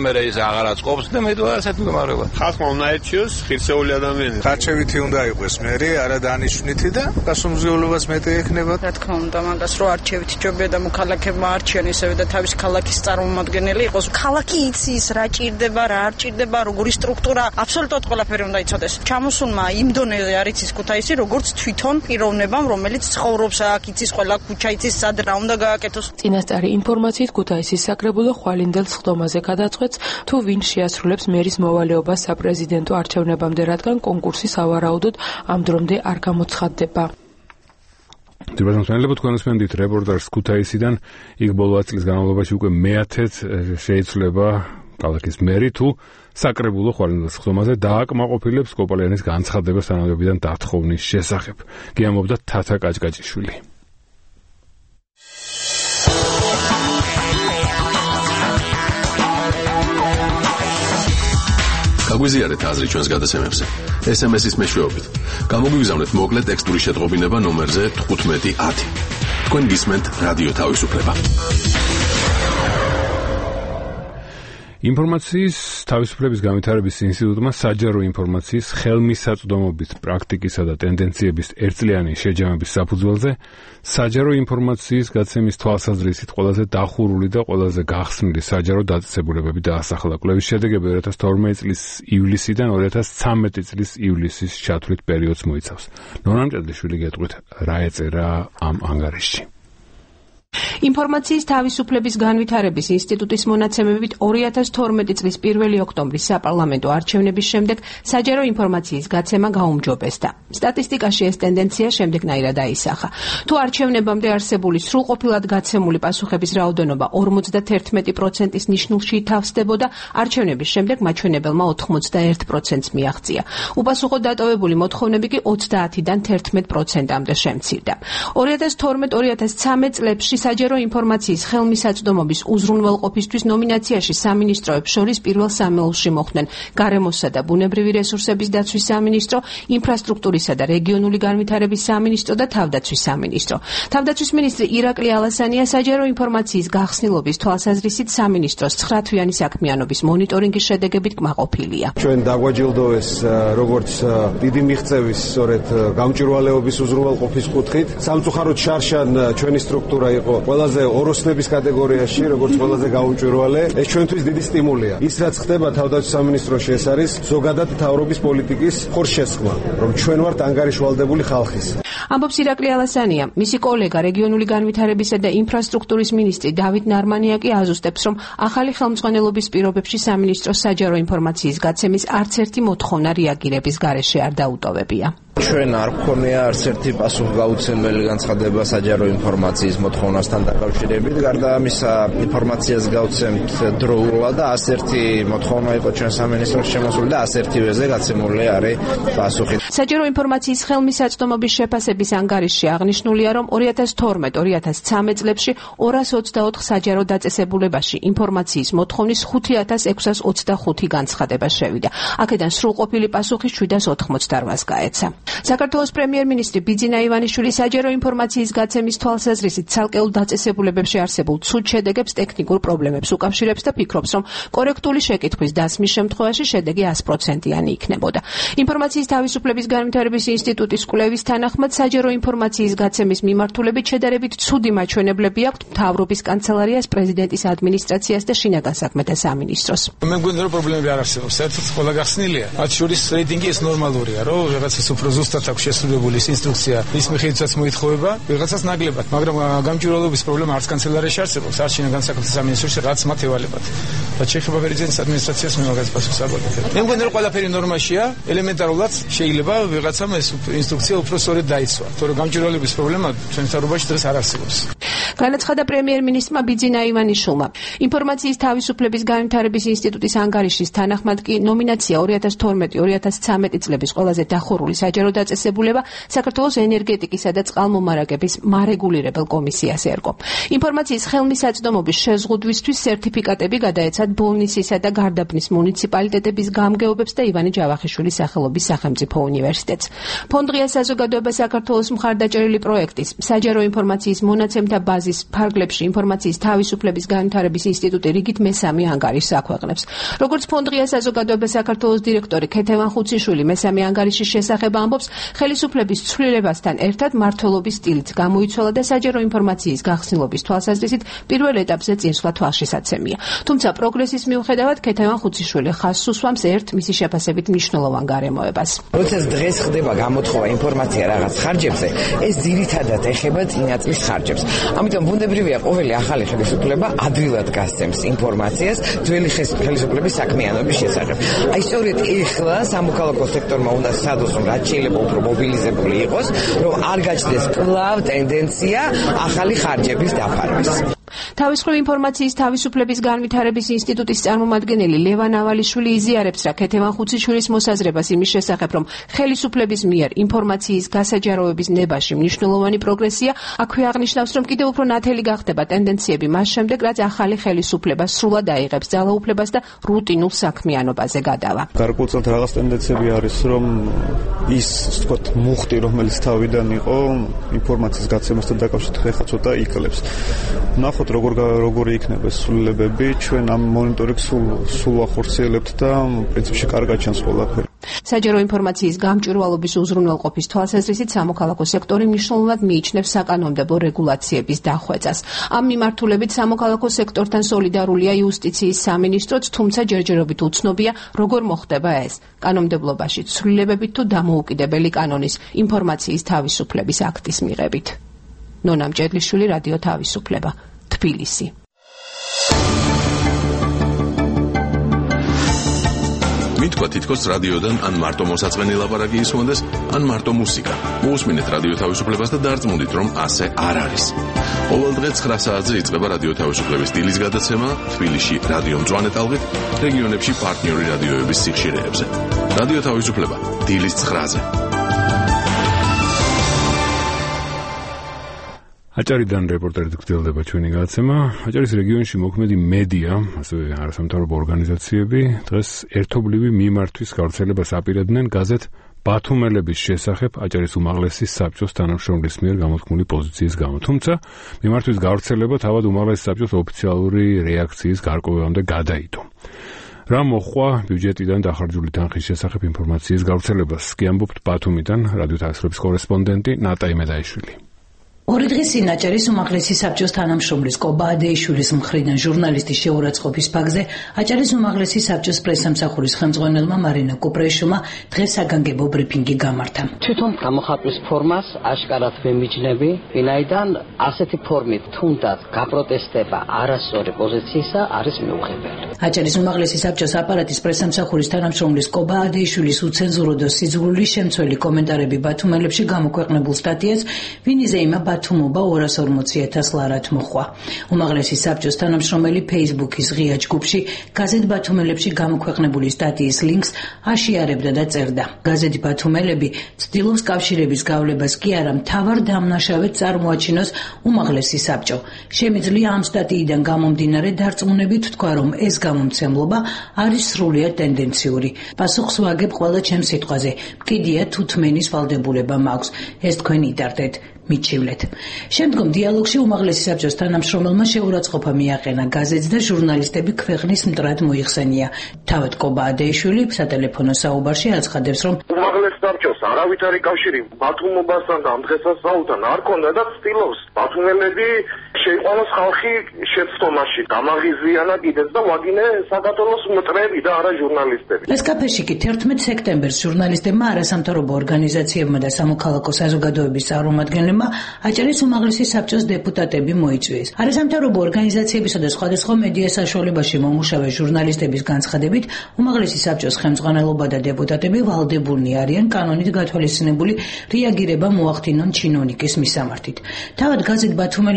მე ის აღარაც ყოფს და მე თუ ასეთ მდგომარეობა. ხალხმა უნდა ეჩიოს ღირსეული ადამიანები. ხარჩევითი უნდა იყოს მერი, არა დანიშნვითი და გასუმზიებლობას მეტი ექნება. რა თქმა უნდა, მაგას რო არჩევითი ჯობია და მოქალაქეებმა არჩიან ისევე და თავის ქალაქის წარმომადგენელი იყოს. ქალაქი იცის რა ჭირდება, რა არ ჭირდება, როგორი სტრუქტურა, აბსოლუტურად ყველაფერი უნდა იცოდეს. ჩამოსულმა იმ დონეზე არ იცის ქუთაისი, როგორც თვითონ პიროვნებამ, რომელიც ცხოვრობს აქ, იცის ყველა ქუჩა, იცის სად რა უნდა გააკეთოს. წინასწარი ინფორმაციით ქუთაისის საკრებულო ხვალინდელ სხდომაზე გადაწყვეტს, თუ ვინ შეასრულებს მერის მოვალეობას საპრეზიდენტო არჩევნებამდე, რადგან კონკურსი სავარაუდოდ ამ დრომდე არ გამოცხადდება. დიბატმენელები თქვენ უსმენთ რეპორტაჟს ქუთაისიდან, იქ ბოლო 10 წლის განმავლობაში უკვე მეათედ შეიცვლება ქალაქის მერი თუ საკრებულო ხვალინდელ სხდომაზე დააკმაყოფილებს კოპალიანის განცხადებას თანამდებობიდან დათხოვნის შესახებ. გიამობდა თათა კაჭკაჭიშვილი. გაგვიზიარეთ აზრი ჩვენს გადაცემებზე. SMS-ის მეშვეობით. გამოგვიგზავნეთ მოკლე ტექსტური შეტყობინება ნომერზე 1510. თქვენ გისმენთ რადიო თავისუფლება. ინფორმაციის თავისუფლების განვითარების ინსტიტუტმა საჯარო ინფორმაციის ხელმისაწვდომობის პრაქტიკისა და ტენდენციების ერთწლიანი შეჯამების საფუძველზე საჯარო ინფორმაციის გაცემის თვალსაზრისით ყველაზე დახურული და ყველაზე გახსნილი საჯარო დაწესებულებები დაასახლა. კვლევის შედეგები 2012 წლის ივლისიდან 2013 წლის ივლისის ჩათვლით პერიოდს მოიცავს. ნონა მჭედლიშვილი გეტყვით რა ეწერა ამ ანგარიშში. ინფორმაციის თავისუფლების განვითარების ინსტიტუტის მონაცემებით 2012 წლის 1 ოქტომბრის საპარლამენტო არჩევნების შემდეგ საჯარო ინფორმაციის გაცემა გაუმჯობესდა. სტატისტიკაში ეს ტენდენცია შემდეგნაირად აისახა. თუ არჩევნებამდე არსებული სრულყოფილად გაცემული პასუხების რაოდენობა 51%-ის ნიშნულში ითავსდებოდა, არჩევნების შემდეგ მაჩვენებელმა 81%-ს მიაღწია. უპასუხო დატოვებული მოთხოვნები კი 30-დან 11%-მდე შემცირდა. 2012-2013 წლებში საჯარო ინფორმაციის ხელმისაწვდომობის უზრუნველყოფისთვის ნომინაციაში სამინისტროებს შორის პირველ სამეულში მოხვდნენ გარემოსა და ბუნებრივი რესურსების დაცვის სამინისტრო, ინფრასტრუქტურისა და რეგიონული განვითარების სამინისტრო და თავდაცვის სამინისტრო. თავდაცვის მინისტრი ირაკლი ალასანია საჯარო ინფორმაციის გახსნილობის თვალსაზრისით სამინისტროს 9 თვიანი საქმიანობის მონიტორინგის შედეგებით კმაყოფილია. ჩვენ დაგვაჯილდოვეს როგორც დიდი მიღწევის სწორედ გამჭვირვალეობის უზრუნველყოფის კუთხით. სამწუხაროდ შარშან ჩვენი სტრუქტურა იყო ყველაზე ოროსნების კატეგორიაში, როგორც ყველაზე გაუმჭვირვალე. ეს ჩვენთვის დიდი სტიმულია. ის რაც ხდება თავდაცვის სამინისტროში, ეს არის ზოგადად მთავრობის პოლიტიკის ხორშესხმა, რომ ჩვენ ვართ ანგარიშვალდებული ხალხის. ამბობს ირაკლი ალასანია. მისი კოლეგა რეგიონული განვითარებისა და ინფრასტრუქტურის მინისტრი დავით ნარმანია კი აზუსტებს, რომ ახალი ხელმძღვანელობის პირობებში სამინისტროს საჯარო ინფორმაციის გაცემის არც ერთი მოთხოვნა რეაგირების გარეშე არ დაუტოვებია. ჩვენ არ გქონია არც ერთი პასუხგაუცემელი განცხადება საჯარო ინფორმაციის მოთხოვნასთან დაკავშირებით. გარდა ამისა, ინფორმაციას გავცემთ დროულად და 101 მოთხოვნა იყო ჩვენ სამინისტროს შემოსული და 101-ზე გაცემული არის პასუხი. საჯარო ინფორმაციის ხელმისაწვდომობის შეფასების ანგარიშში აღნიშნულია, რომ 2012-2013 წლებში 224 საჯარო დაწესებულებაში ინფორმაციის მოთხოვნის 5625 განცხადება შევიდა. აქედან სრულყოფილი პასუხი 788-ს გაეცა. საქართველოს პრემიერ-მინისტრი ბიძინა ივანიშვილი საჯარო ინფორმაციის გაცემის თვალსაზრისით ცალკეულ დაწესებულებებში არსებულ ცუდ შედეგებს ტექნიკურ პრობლემებს უკავშირებს და ფიქრობს, რომ კორექტული შეკითხვის დასმის შემთხვევაში შედეგი 100%-იანი იქნებოდა. ინფორმაციის თავისუფლების განვითარების ინსტიტუტის კვლევის თანახმად საჯარო ინფორმაციის გაცემის მიმართულებით შედარებით ცუდი მაჩვენებლები აქვთ მთავრობის კანცელარიას, პრეზიდენტის ადმინისტრაციას და შინაგან საქმეთა სამინისტროს. მე მგონია რომ პრობლემები არ არსებობს. საერთოდ ყველა გახსნილია. მათ შორის რეიტინგი ეს ნორმალურია, რომ რაღაცას უფრო ზუსტად აქვს შესრულებული ის ინსტრუქცია, ის მიხედვითაც მოითხოვება, ვიღაცას ნაკლებად, მაგრამ გამჭვირვალეობის პრობლემა არც კანცელარიაში არსებობს, არც შინაგან საქმეთა სამინისტროში, რაც მათ ევალებათ. და შეიძლება პრეზიდენტის ადმინისტრაციას მე მაგას პასუხს არ ვაკეთებ. მე მგონია რომ ყველაფერი ნორმაშია, ელემენტარულად შეიძლება ვიღაცამ ეს ინსტრუქცია უფრო სწორედ დაიცვა, თორემ გამჭვირვალეობის პრობლემა ჩვენ თავრობაში დღეს არ არსებობს. განაცხადა პრემიერ-მინისტრმა ბიძინა ივანიშვილმა. ინფორმაციის თავისუფლების განვითარების ინსტიტუტის ანგარიშის თანახმად კი ნომინაცია 2012-2013 წლების ყველაზე დახურული საჯარო დაწესებულება საქართველოს ენერგეტიკისა და წყალმომარაგების მარეგულირებელ კომისიას ერგო. ინფორმაციის ხელმისაწვდომობის შეზღუდვისთვის სერტიფიკატები გადაეცათ ბოლნისისა და გარდაბნის მუნიციპალიტეტების გამგეობებს და ივანე ჯავახიშვილის სახელობის სახელმწიფო უნივერსიტეტს. ფონდღია საზოგადოება საქართველოს მხარდაჭერილი პროექტის საჯარო ინფორმაციის მონაცემთა ბაზის ფარგლებში ინფორმაციის თავისუფლების განვითარების ინსტიტუტი რიგით მესამე ანგარიშს აქვეყნებს. როგორც ფონდღია საზოგადოება საქართველოს დირექტორი ქეთევან ხუციშვილი მესამე ანგარიშის შესახებ ამბობს, ხელისუფლების ცვლილებასთან ერთად მმართველობის სტილიც გამოიცვალა და საჯარო ინფორმაციის გახსნილობის თვალსაზრისით პირველ ეტაპზე წინსვლა თვალშისაცემია. თუმცა პროგრესის მიუხედავად ქეთევან ხუციშვილი ხაზს უსვამს ერთ მისი შეფასებით მნიშვნელოვან გარემოებას. როდესაც დღეს ხდება გამოთხოვა ინფორმაცია რაღაც ხარჯებზე, ეს ძირითადად ეხება წინაწლის ხარჯებს. ამიტომ ბუნებრივია ყოველი ახალი ხელისუფლება ადვილად გასცემს ინფორმაციას ძველი ხელისუფლების საქმიანობის შესახებ. აი სწორედ ეხლა სამოქალაქო სექტორმა უნდა სადოს, რომ რაც შეიძლება უფრო მობილიზებული იყოს, რომ არ გაჩნდეს კლავ ტენდენცია ახალი ხარჯების დაფარვის. თავის მხრივ ინფორმაციის თავისუფლების განვითარების ინსტიტუტის წარმომადგენელი ლევან ავალიშვილი იზიარებს რა ქეთევან ხუციშვილის მოსაზრებას იმის შესახებ, რომ ხელისუფლების მიერ ინფორმაციის გასაჯაროების ნებაში მნიშვნელოვანი პროგრესია, აქვე აღნიშნავს, რომ კიდევ უფრო ნათელი გახდება ტენდენციები მას შემდეგ, რაც ახალი ხელისუფლება სრულად აიღებს ძალაუფლებას და რუტინულ საქმიანობაზე გადავა. გარკვეულწილად რაღაც ტენდენციები არის, რომ ის, ვთქვათ, მუხტი, რომელიც თავიდან იყო ინფორმაციის გაცემასთან დაკავშირებით, ხეხა ცოტა იკლებს. ნახოთ როგორი იქნება სრულებები, ჩვენ ამ მონიტორინგს სულ ახორციელებთ და პრინციპში კარგად ჩანს ყველაფერი. საჯარო ინფორმაციის გამჭვირვალობის უზრუნველყოფის თვალსაზრისით სამოქალაქო სექტორი მნიშვნელოვნად მიიჩნევს საკანონმდებლო რეგულაციების დახვეწას. ამ მიმართულებით სამოქალაქო სექტორთან სოლიდარულია იუსტიციის სამინისტროც, თუმცა ჯერჯერობით უცნობია, როგორ მოხდება ეს კანონმდებლობაში ცვლილებებით თუ დამოუკიდებელი კანონის ინფორმაციის თავისუფლების აქტის მიღებით. ნონა მჭედლიშვილი, რადიო თავისუფლება, თბილისი. მითქვა თითქოს რადიოდან ან მარტო მოსაწყენი ლაპარაკი ისმონდეს, ან მარტო მუსიკა. მოусმინეთ რადიო თავისუფლებას და დარწმუნდით, რომ ასე არ არის. ყოველ დღე 9 საათზე იწყება რადიო თავისუფლების დილის გადაცემა თბილისში რადიო მწვანე ტალღით, რეგიონებში პარტნიორი რადიოების სიხშირეებზე. რადიო თავისუფლება დილის 9-ზე. აჭარიდან რეპორტერი გრძელდება ჩვენი გადაცემა. აჭარის რეგიონში მოქმედი მედია, ასევე არასამთავრობო ორგანიზაციები დღეს ერთობლივი მიმართვის გავრცელებას აპირებდნენ გაზეთ ბათუმელების შესახებ აჭარის უმაღლესი საბჭოს თანამშრომლის მიერ გამოთქმული პოზიციის გამო. თუმცა მიმართვის გავრცელება თავად უმაღლესი საბჭოს ოფიციალური რეაქციის გარკვევამდე გადაიდო. რა მოხდა ბიუჯეტიდან დახარჯული თანხის შესახებ ინფორმაციის გავრცელებას? კი ამბობთ ბათუმიდან რადიო თავისუფლების კორესპონდენტი ნატა იმედაიშვილი. ორი დღის წინ აჭარის უმაღლესი საბჭოს თანამშრომლის კობა ადეიშვილის მხრიდან ჟურნალისტის შეურაცხყოფის ფაქტზე აჭარის უმაღლესი საბჭოს პრესამსახურის ხელმძღვანელმა მარინა კუპრეიშვილმა დღეს საგანგებო ბრიფინგი გამართა. თვითონ გამოხატვის ფორმას აშკარად ვემიჯნები, ვინაიდან ასეთი ფორმით თუნდაც გაპროტესტება არასწორი პოზიციისა არის მიუღებელი. აჭარის უმაღლესი საბჭოს აპარატის პრესამსახურის თანამშრომლის კობა ადეიშვილის უცენზურო და სიძულვილი შემცველი კომენტარები ბათუმელებში გამოქვეყნებულ სტატიას ვინიზეიმა ბათუმობა 240,000 ლარად მოხვა. უმაღლესი საბჭოს თანამშრომელი Facebook-ის ღია ჯგუფში გაზეთ ბათუმელებში გამოქვეყნებული სტატიის ლინკს აშიარებდა და წერდა. გაზეთი ბათუმელები ცდილობს კავშირების გავლებას კი არა მთავარ დამნაშავედ წარმოაჩინოს უმაღლესი საბჭო. შემიძლია ამ სტატიიდან გამომდინარე დარწმუნებით ვთქვა, რომ ეს გამომცემლობა არის სრულიად ტენდენციური. პასუხს ვაგებ ყველა ჩემს სიტყვაზე. მკიდია თუ თმენის ვალდებულება მაქვს. ეს თქვენ იტარდეთ. მიჩივლეთ. შემდგომ დიალოგში უმაღლესი საბჭოს თანამშრომელმა შეურაცხყოფა მიაყენა გაზეთს და ჟურნალისტები ქვეყნის მტრად მოიხსენია. თავად კობა ადეიშვილი სატელეფონო საუბარში აცხადებს, რომ უმაღლეს საბჭოს არავითარი კავშირი ბათუმობასთან და ამ დღესასწაულთან არ ქონდა და ცდილობს ბათუმელები შეიყვანოს ხალხი შეცდომაში, გამაღიზიანა კიდეც და ვაგინე საქართველოს მტრები და არა ჟურნალისტები. სკაფეში კი 11 სექტემბერს ჟურნალისტებმა, არასამთავრობო ორგანიზაციებმა და სამოქალაქო საზოგადოების წარმომადგენლებმა აჭარის უმაღლესი საბჭოს დეპუტატები მოიწვიეს. არასამთავრობო ორგანიზაციებისა და სხვადასხვა მედია საშუალებაში მომუშავე ჟურნალისტების განცხადებით, უმაღლესი საბჭოს ხელმძღვანელობა და დეპუტატები ვალდებულნი არიან კანონით გათვალისწინებული რეაგირება მოახდინონ ჩინოვნიკის მისამართით. თავად გაზეთ ბათუმელების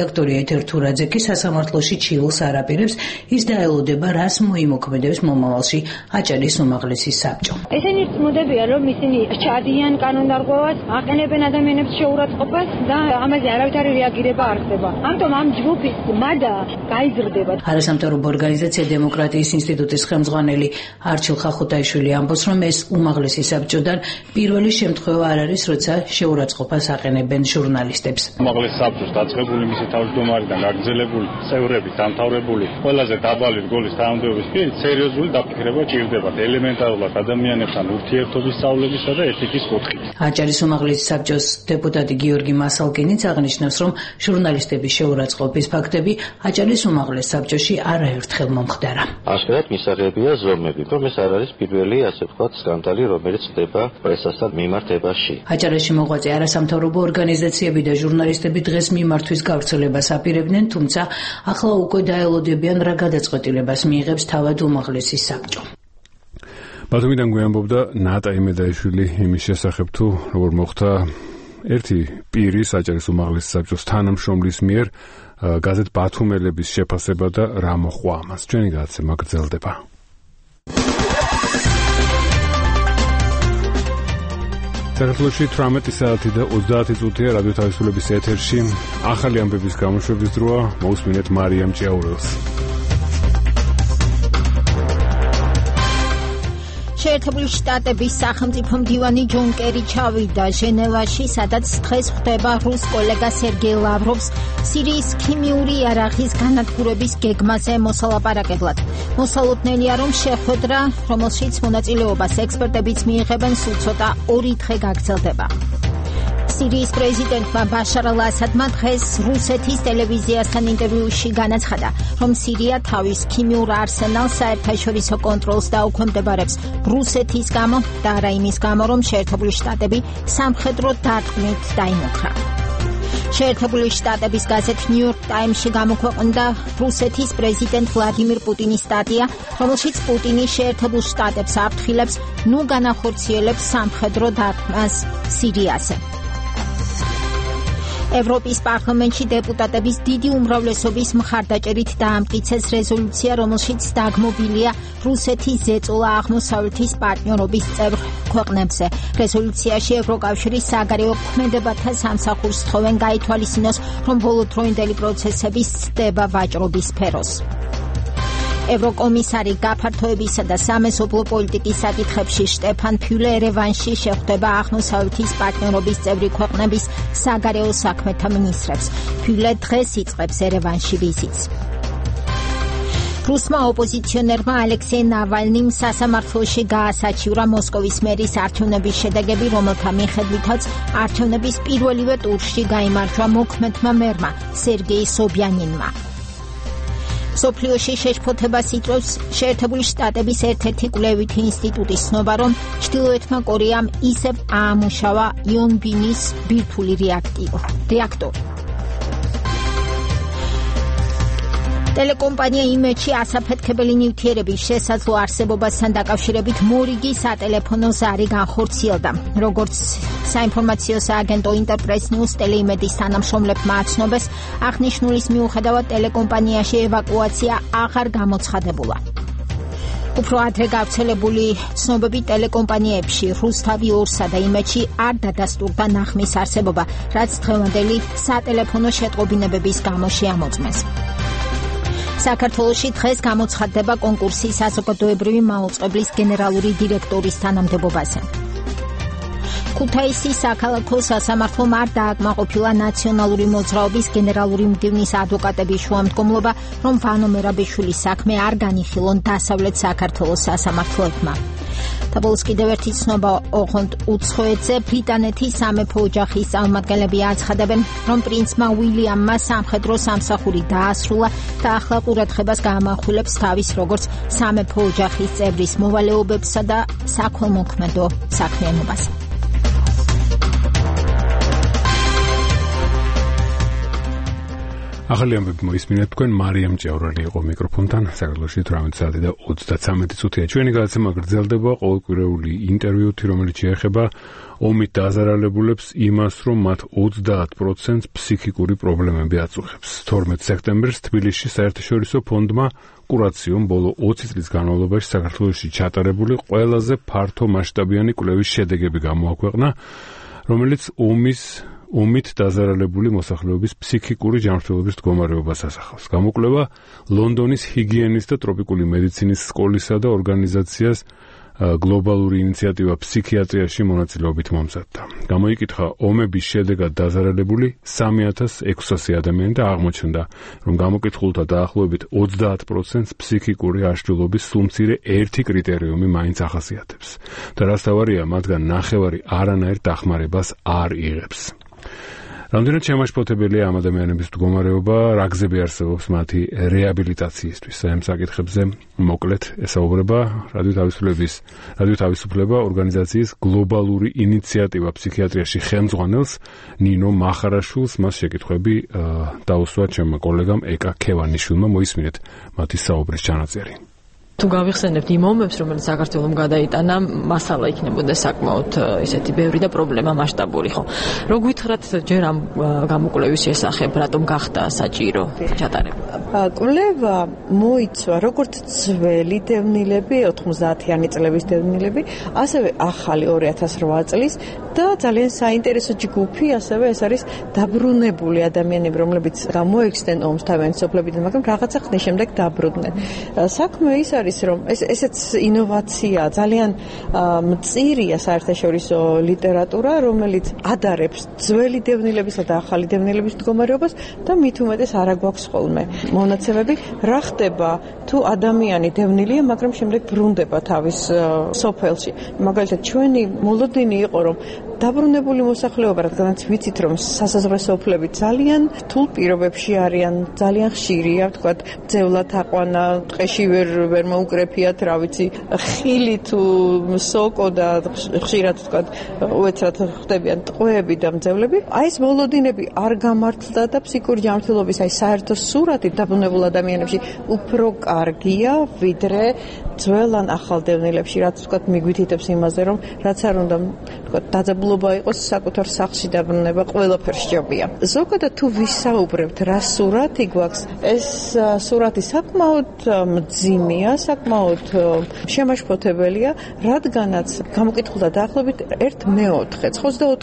რედაქტორი ეთერ თურაძე კი სასამართლოში ჩიულს არაპირებს, ის დაელოდება, რას მოიმოქმედებს მომავალში აჭარის უმაღლესი საბჭო. ესენი ცნობებია, რომ ისინი ჩადიან კანონდარღვევას, აყენებენ ადამიანებს შეურაცხყოფას და ამაზე არავითარი რეაგირება არ ხდება. ამიტომ ამ ჯგუფის მადა გაიზრდება. არასამთავრობო ორგანიზაცია დემოკრატიის ინსტიტუტის ხელმძღვანელი არჩილ ხახუთაიშვილი ამბობს, რომ ეს უმაღლესი საბჭოდან პირველი შემთხვევა არ არის, როცა შეურაცხყოფას აყენებენ ჟურნალისტებს. უმაღლეს საბჭოს დაწყებული მისი თავმჯდომარიდან გაგრძელებული წევრები, დამთავრებული ყველაზე დაბალი რგოლის თანამდებობის პირით სერიოზული დაფიქრება ჭირდებათ ელემენტარულად ადამიანებთან ურთიერთობის სწავლებისა და ეთიკის კუთხით. აჭარის უმაღლესი საბჭოს დეპუტატი გიორგი მასალკინიც აღნიშნავს, რომ ჟურნალისტების შეურაცხყოფის ფაქტები აჭარის უმაღლეს საბჭოში არაერთხელ მომხდარა. აშკარად მისაღებია ზომები, რომ ეს არ არის პირველი, ასე ვთქვათ, სკანდალი, რომელიც ხდება პრესასთან მიმართებაში. აჭარაში მოღვაწე არასამთავრობო ორგანიზაციები და ჟურნალისტები დღეს მიმართვის გავრცელებას აპირებდნენ, თუმცა ახლა უკვე დაელოდებიან, რა გადაწყვეტილებას მიიღებს თავად უმაღლესი საბჭო. ბათუმიდან გვიამბობდა ნატა იმედაიშვილი იმის შესახებ, თუ როგორ მოხდა ერთი პირის აჭარის უმაღლესი საბჭოს თანამშრომლის მიერ გაზეთ ბათუმელების შეფასება და რა მოხდა ამას. ჩვენი გადაცემა გრძელდება. საქართველოში 18 საათი და 30 წუთია რადიო თავისუფლების ეთერში. ახალი ამბების გამოშვების დროა. მოусმინეთ მარიამ ჭიაურელს. შეერთებული შტატების სახელმწიფო მდივანი ჯონ კერი ჩავიდა ჟენევაში, სადაც დღეს ხვდება რუს კოლეგა სერგეი ლავროვს სირიის ქიმიური იარაღის განადგურების გეგმაზე მოსალაპარაკებლად. მოსალოდნელია, რომ შეხვედრა, რომელშიც მონაწილეობას ექსპერტებიც მიიღებენ, სულ ცოტა 2 დღე გაგრძელდება. სირიის პრეზიდენტმა ბაშარ ალ-ასადმა დღეს რუსეთის ტელევიზიასთან ინტერვიუში განაცხადა, რომ სირია თავის ქიმიურ არსენალს საერთაშორისო კონტროლს დაუქვემდებარებს რუსეთის გამო და არა იმის გამო, რომ შეერთებული შტატები სამხედრო დარტყმით დაიმოქრა. შეერთებული შტატების გაზეთ ნიუ-იორკ ტაიმსში გამოქვეყნდა რუსეთის პრეზიდენტ ვლადიმირ პუტინის სტატია, რომელშიც პუტინი შეერთებულ შტატებს აფრთხილებს, ნუ განახორციელებს სამხედრო დარტყმას სირიაზე. ევროპის პარლამენტში დეპუტატების დიდი უმრავლესობის მხარდაჭერით დაამტკიცეს რეზოლუცია, რომელშიც დაგმობილია რუსეთის ზეწოლა აღმოსავლეთის პარტნიორობის წევრ ქვეყნებზე. რეზოლუციაში ევროკავშირის საგარეო ქმედებათა სამსახურს თხოვენ გაითვალისწინოს, რომ ბოლოდროინდელი პროცესების ცდება ვაჭრობის სფეროს. ევროკომისარი გაფართოებისა და სამეზობლო პოლიტიკის საკითხებში შტეფან ფიულე ერევანში შეხვდება აღმოსავლეთის პარტნიორობის წევრი ქვეყნების საგარეო საქმეთა მინისტრებს. ფიულე დღეს იწყებს ერევანში ვიზიტს. რუსმა ოპოზიციონერმა ალექსეი ნავალნიმ სასამართლოში გაასაჩივრა მოსკოვის მერის არჩევნების შედეგები, რომელთა მიხედვითაც არჩევნების პირველივე ტურში გაიმარჯვა მოქმედმა მერმა სერგეი სობიანინმა. სოფლიოში შეშფოთებას იწვევს შეერთებული შტატების ერთ-ერთი კვლევითი ინსტიტუტის ცნობა, რომ ჩრდილოეთმა კორეამ ისევ აამუშავა იონბინის ბირთვული რეაქტორი. ტელეკომპანია იმედში ასაფეთქებელი ნივთიერების შესაძლო არსებობასთან დაკავშირებით მორიგი სატელეფონო ზარი განხორციელდა. როგორც საინფორმაციო სააგენტო ინტერპრეს ნიუს ტელეიმედის თანამშრომლებმა აცნობეს, აღნიშნულის მიუხედავად ტელეკომპანიაში ევაკუაცია აღარ გამოცხადებულა. უფრო ადრე გავრცელებული ცნობები ტელეკომპანიებში რუსთავი 2-სა და იმედში არ დადასტურდა ნახმის არსებობა, რაც დღევანდელი სატელეფონო შეტყობინებების გამო შეამოწმეს. საქართველოში დღეს გამოცხადდება კონკურსი საზოგადოებრივი მაუწყებლის გენერალური დირექტორის თანამდებობაზე. ქუთაისის საქალაქო სასამართლომ არ დააკმაყოფილა ნაციონალური მოძრაობის გენერალური მდივნის ადვოკატების შუამდგომლობა, რომ ვანო მერაბიშვილის საქმე არ განიხილონ დასავლეთ საქართველოს სასამართლოებმა. და ბოლოს კიდევ ერთი ცნობა ოღონდ უცხოეთზე. ბრიტანეთის სამეფო ოჯახის წარმომადგენლები აცხადებენ, რომ პრინცმა უილიამმა სამხედრო სამსახური დაასრულა და ახლა ყურადღებას გაამახვილებს თავის როგორც სამეფო ოჯახის წევრის მოვალეობებსა და საქველმოქმედო საქმიანობას. ახალი ამბები მოისმინეთ თქვენ მარიამ ჭიაურელი იყო მიკროფონთან საქართველოში 18:33 ჩვენი გადაცემა გრძელდება ყოველკვირეული ინტერვიუთი რომელიც შეეხება ომით დაზარალებულებს იმას რომ მათ 30% ფსიქიკური პრობლემები აწუხებს 12 სექტემბერს თბილისში საერთაშორისო ფონდმა კურაციომ ბოლო 20 წლის განმავლობაში საქართველოში ჩატარებული ყველაზე ფართო მასშტაბიანი კვლევის შედეგები გამოაქვეყნა რომელიც ომით დაზარალებული მოსახლეობის ფსიქიკური ჯანმრთელობის მდგომარეობას ასახავს. გამოკვლევა ლონდონის ჰიგიენის და ტროპიკული მედიცინის სკოლისა და ორგანიზაციას გლობალური ინიციატივა ფსიქიატრიაში მონაწილეობით მომზადდა. გამოიკითხა ომების შედეგად დაზარალებული 3600 ადამიანი და აღმოჩნდა, რომ გამოკითხულთა დაახლოებით 30% ფსიქიკური აშლილობის სულ მცირე ერთი კრიტერიუმი მაინც ახასიათებს. და რასთავარია, მათგან ნახევარი არანაირ დახმარებას არ იღებს. რამდენად შემაშფოთებელია ამ ადამიანების მდგომარეობა, რა გზები არსებობს მათი რეაბილიტაციისთვის. ამ საკითხებზე მოკლედ ესაუბრება რადიო თავისუფლება ორგანიზაციის გლობალური ინიციატივა ფსიქიატრიაში ხელმძღვანელს ნინო მახარაშვილს. მას შეკითხვები დაუსვა ჩემმა კოლეგამ ეკა ქევანიშვილმა. მოისმინეთ მათი საუბრის ჩანაწერი. თუ გავიხსენებთ იმ ომებს, რომელიც საქართველოს გადაიტანა, მასალა იქნებოდა საკმაოდ ისეთი ბევრი და პრობლემა მასშტაბური, ხო? რო გითხრათ ჯერ ამ გამოკვლევის შესახებ, რატომ გახდა საჭირო ჩატარება? კვლევა მოიცვა როგორც ძველი დევნილები, 90-იანი წლების დევნილები, ასევე ახალი 2008 წლის და ძალიან საინტერესო ჯგუფი, ასევე ეს არის დაბრუნებული ადამიანები, რომლებიც გამოექცნენ ომს თავიანთი სოფლებიდან, მაგრამ რაღაცა ხნის შემდეგ დაბრუნდნენ. საქმე ის არის რომ ესეც ინოვაცია ძალიან მწირია საერთაშორისო ლიტერატურა რომელიც ადარებს ძველი დევნილებისა და ახალი დევნილების მდგომარეობას და მით უმეტეს არ აგვაქვს ხოლმე მონაცემები რა ხდება თუ ადამიანი დევნილია მაგრამ შემდეგ ბრუნდება თავის სოფელში მაგალითად ჩვენი მოლოდინი იყო რომ დაბრუნებული მოსახლეობა რადგანაც ვიცით რომ სასაზღვრო სოფლები ძალიან რთულ პირობებში არიან ძალიან ხშირია თქვათ ძევლად აყვანა ტყეში ვერ მოუკრეფიათ რა ვიცი ხილი თუ სოკო და ხშირად თქვათ უეცრად ხდებიან ტყვეები და მძევლები აი ეს მოლოდინები არ გამართლდა და ფსიქიკური ჯანმრთელობის აი საერთო სურათი დაბრუნებულ ადამიანებში უფრო კარგია ვიდრე ძველ ან ახალ დევნილებში რაც თქვათ მიგვითითებს იმაზე რომ რაც არ უნდა თქვათ დაძაბულობა იყოს საკუთარ სახლში დაბრუნება ყველაფერს სჯობია ზოგადად თუ ვისაუბრებთ რა სურათი გვაქვს ეს სურათი საკმაოდ მძიმეა საკმაოდ შემაშფოთებელია რადგანაც გამოკითხულთა დაახლოებით 1/4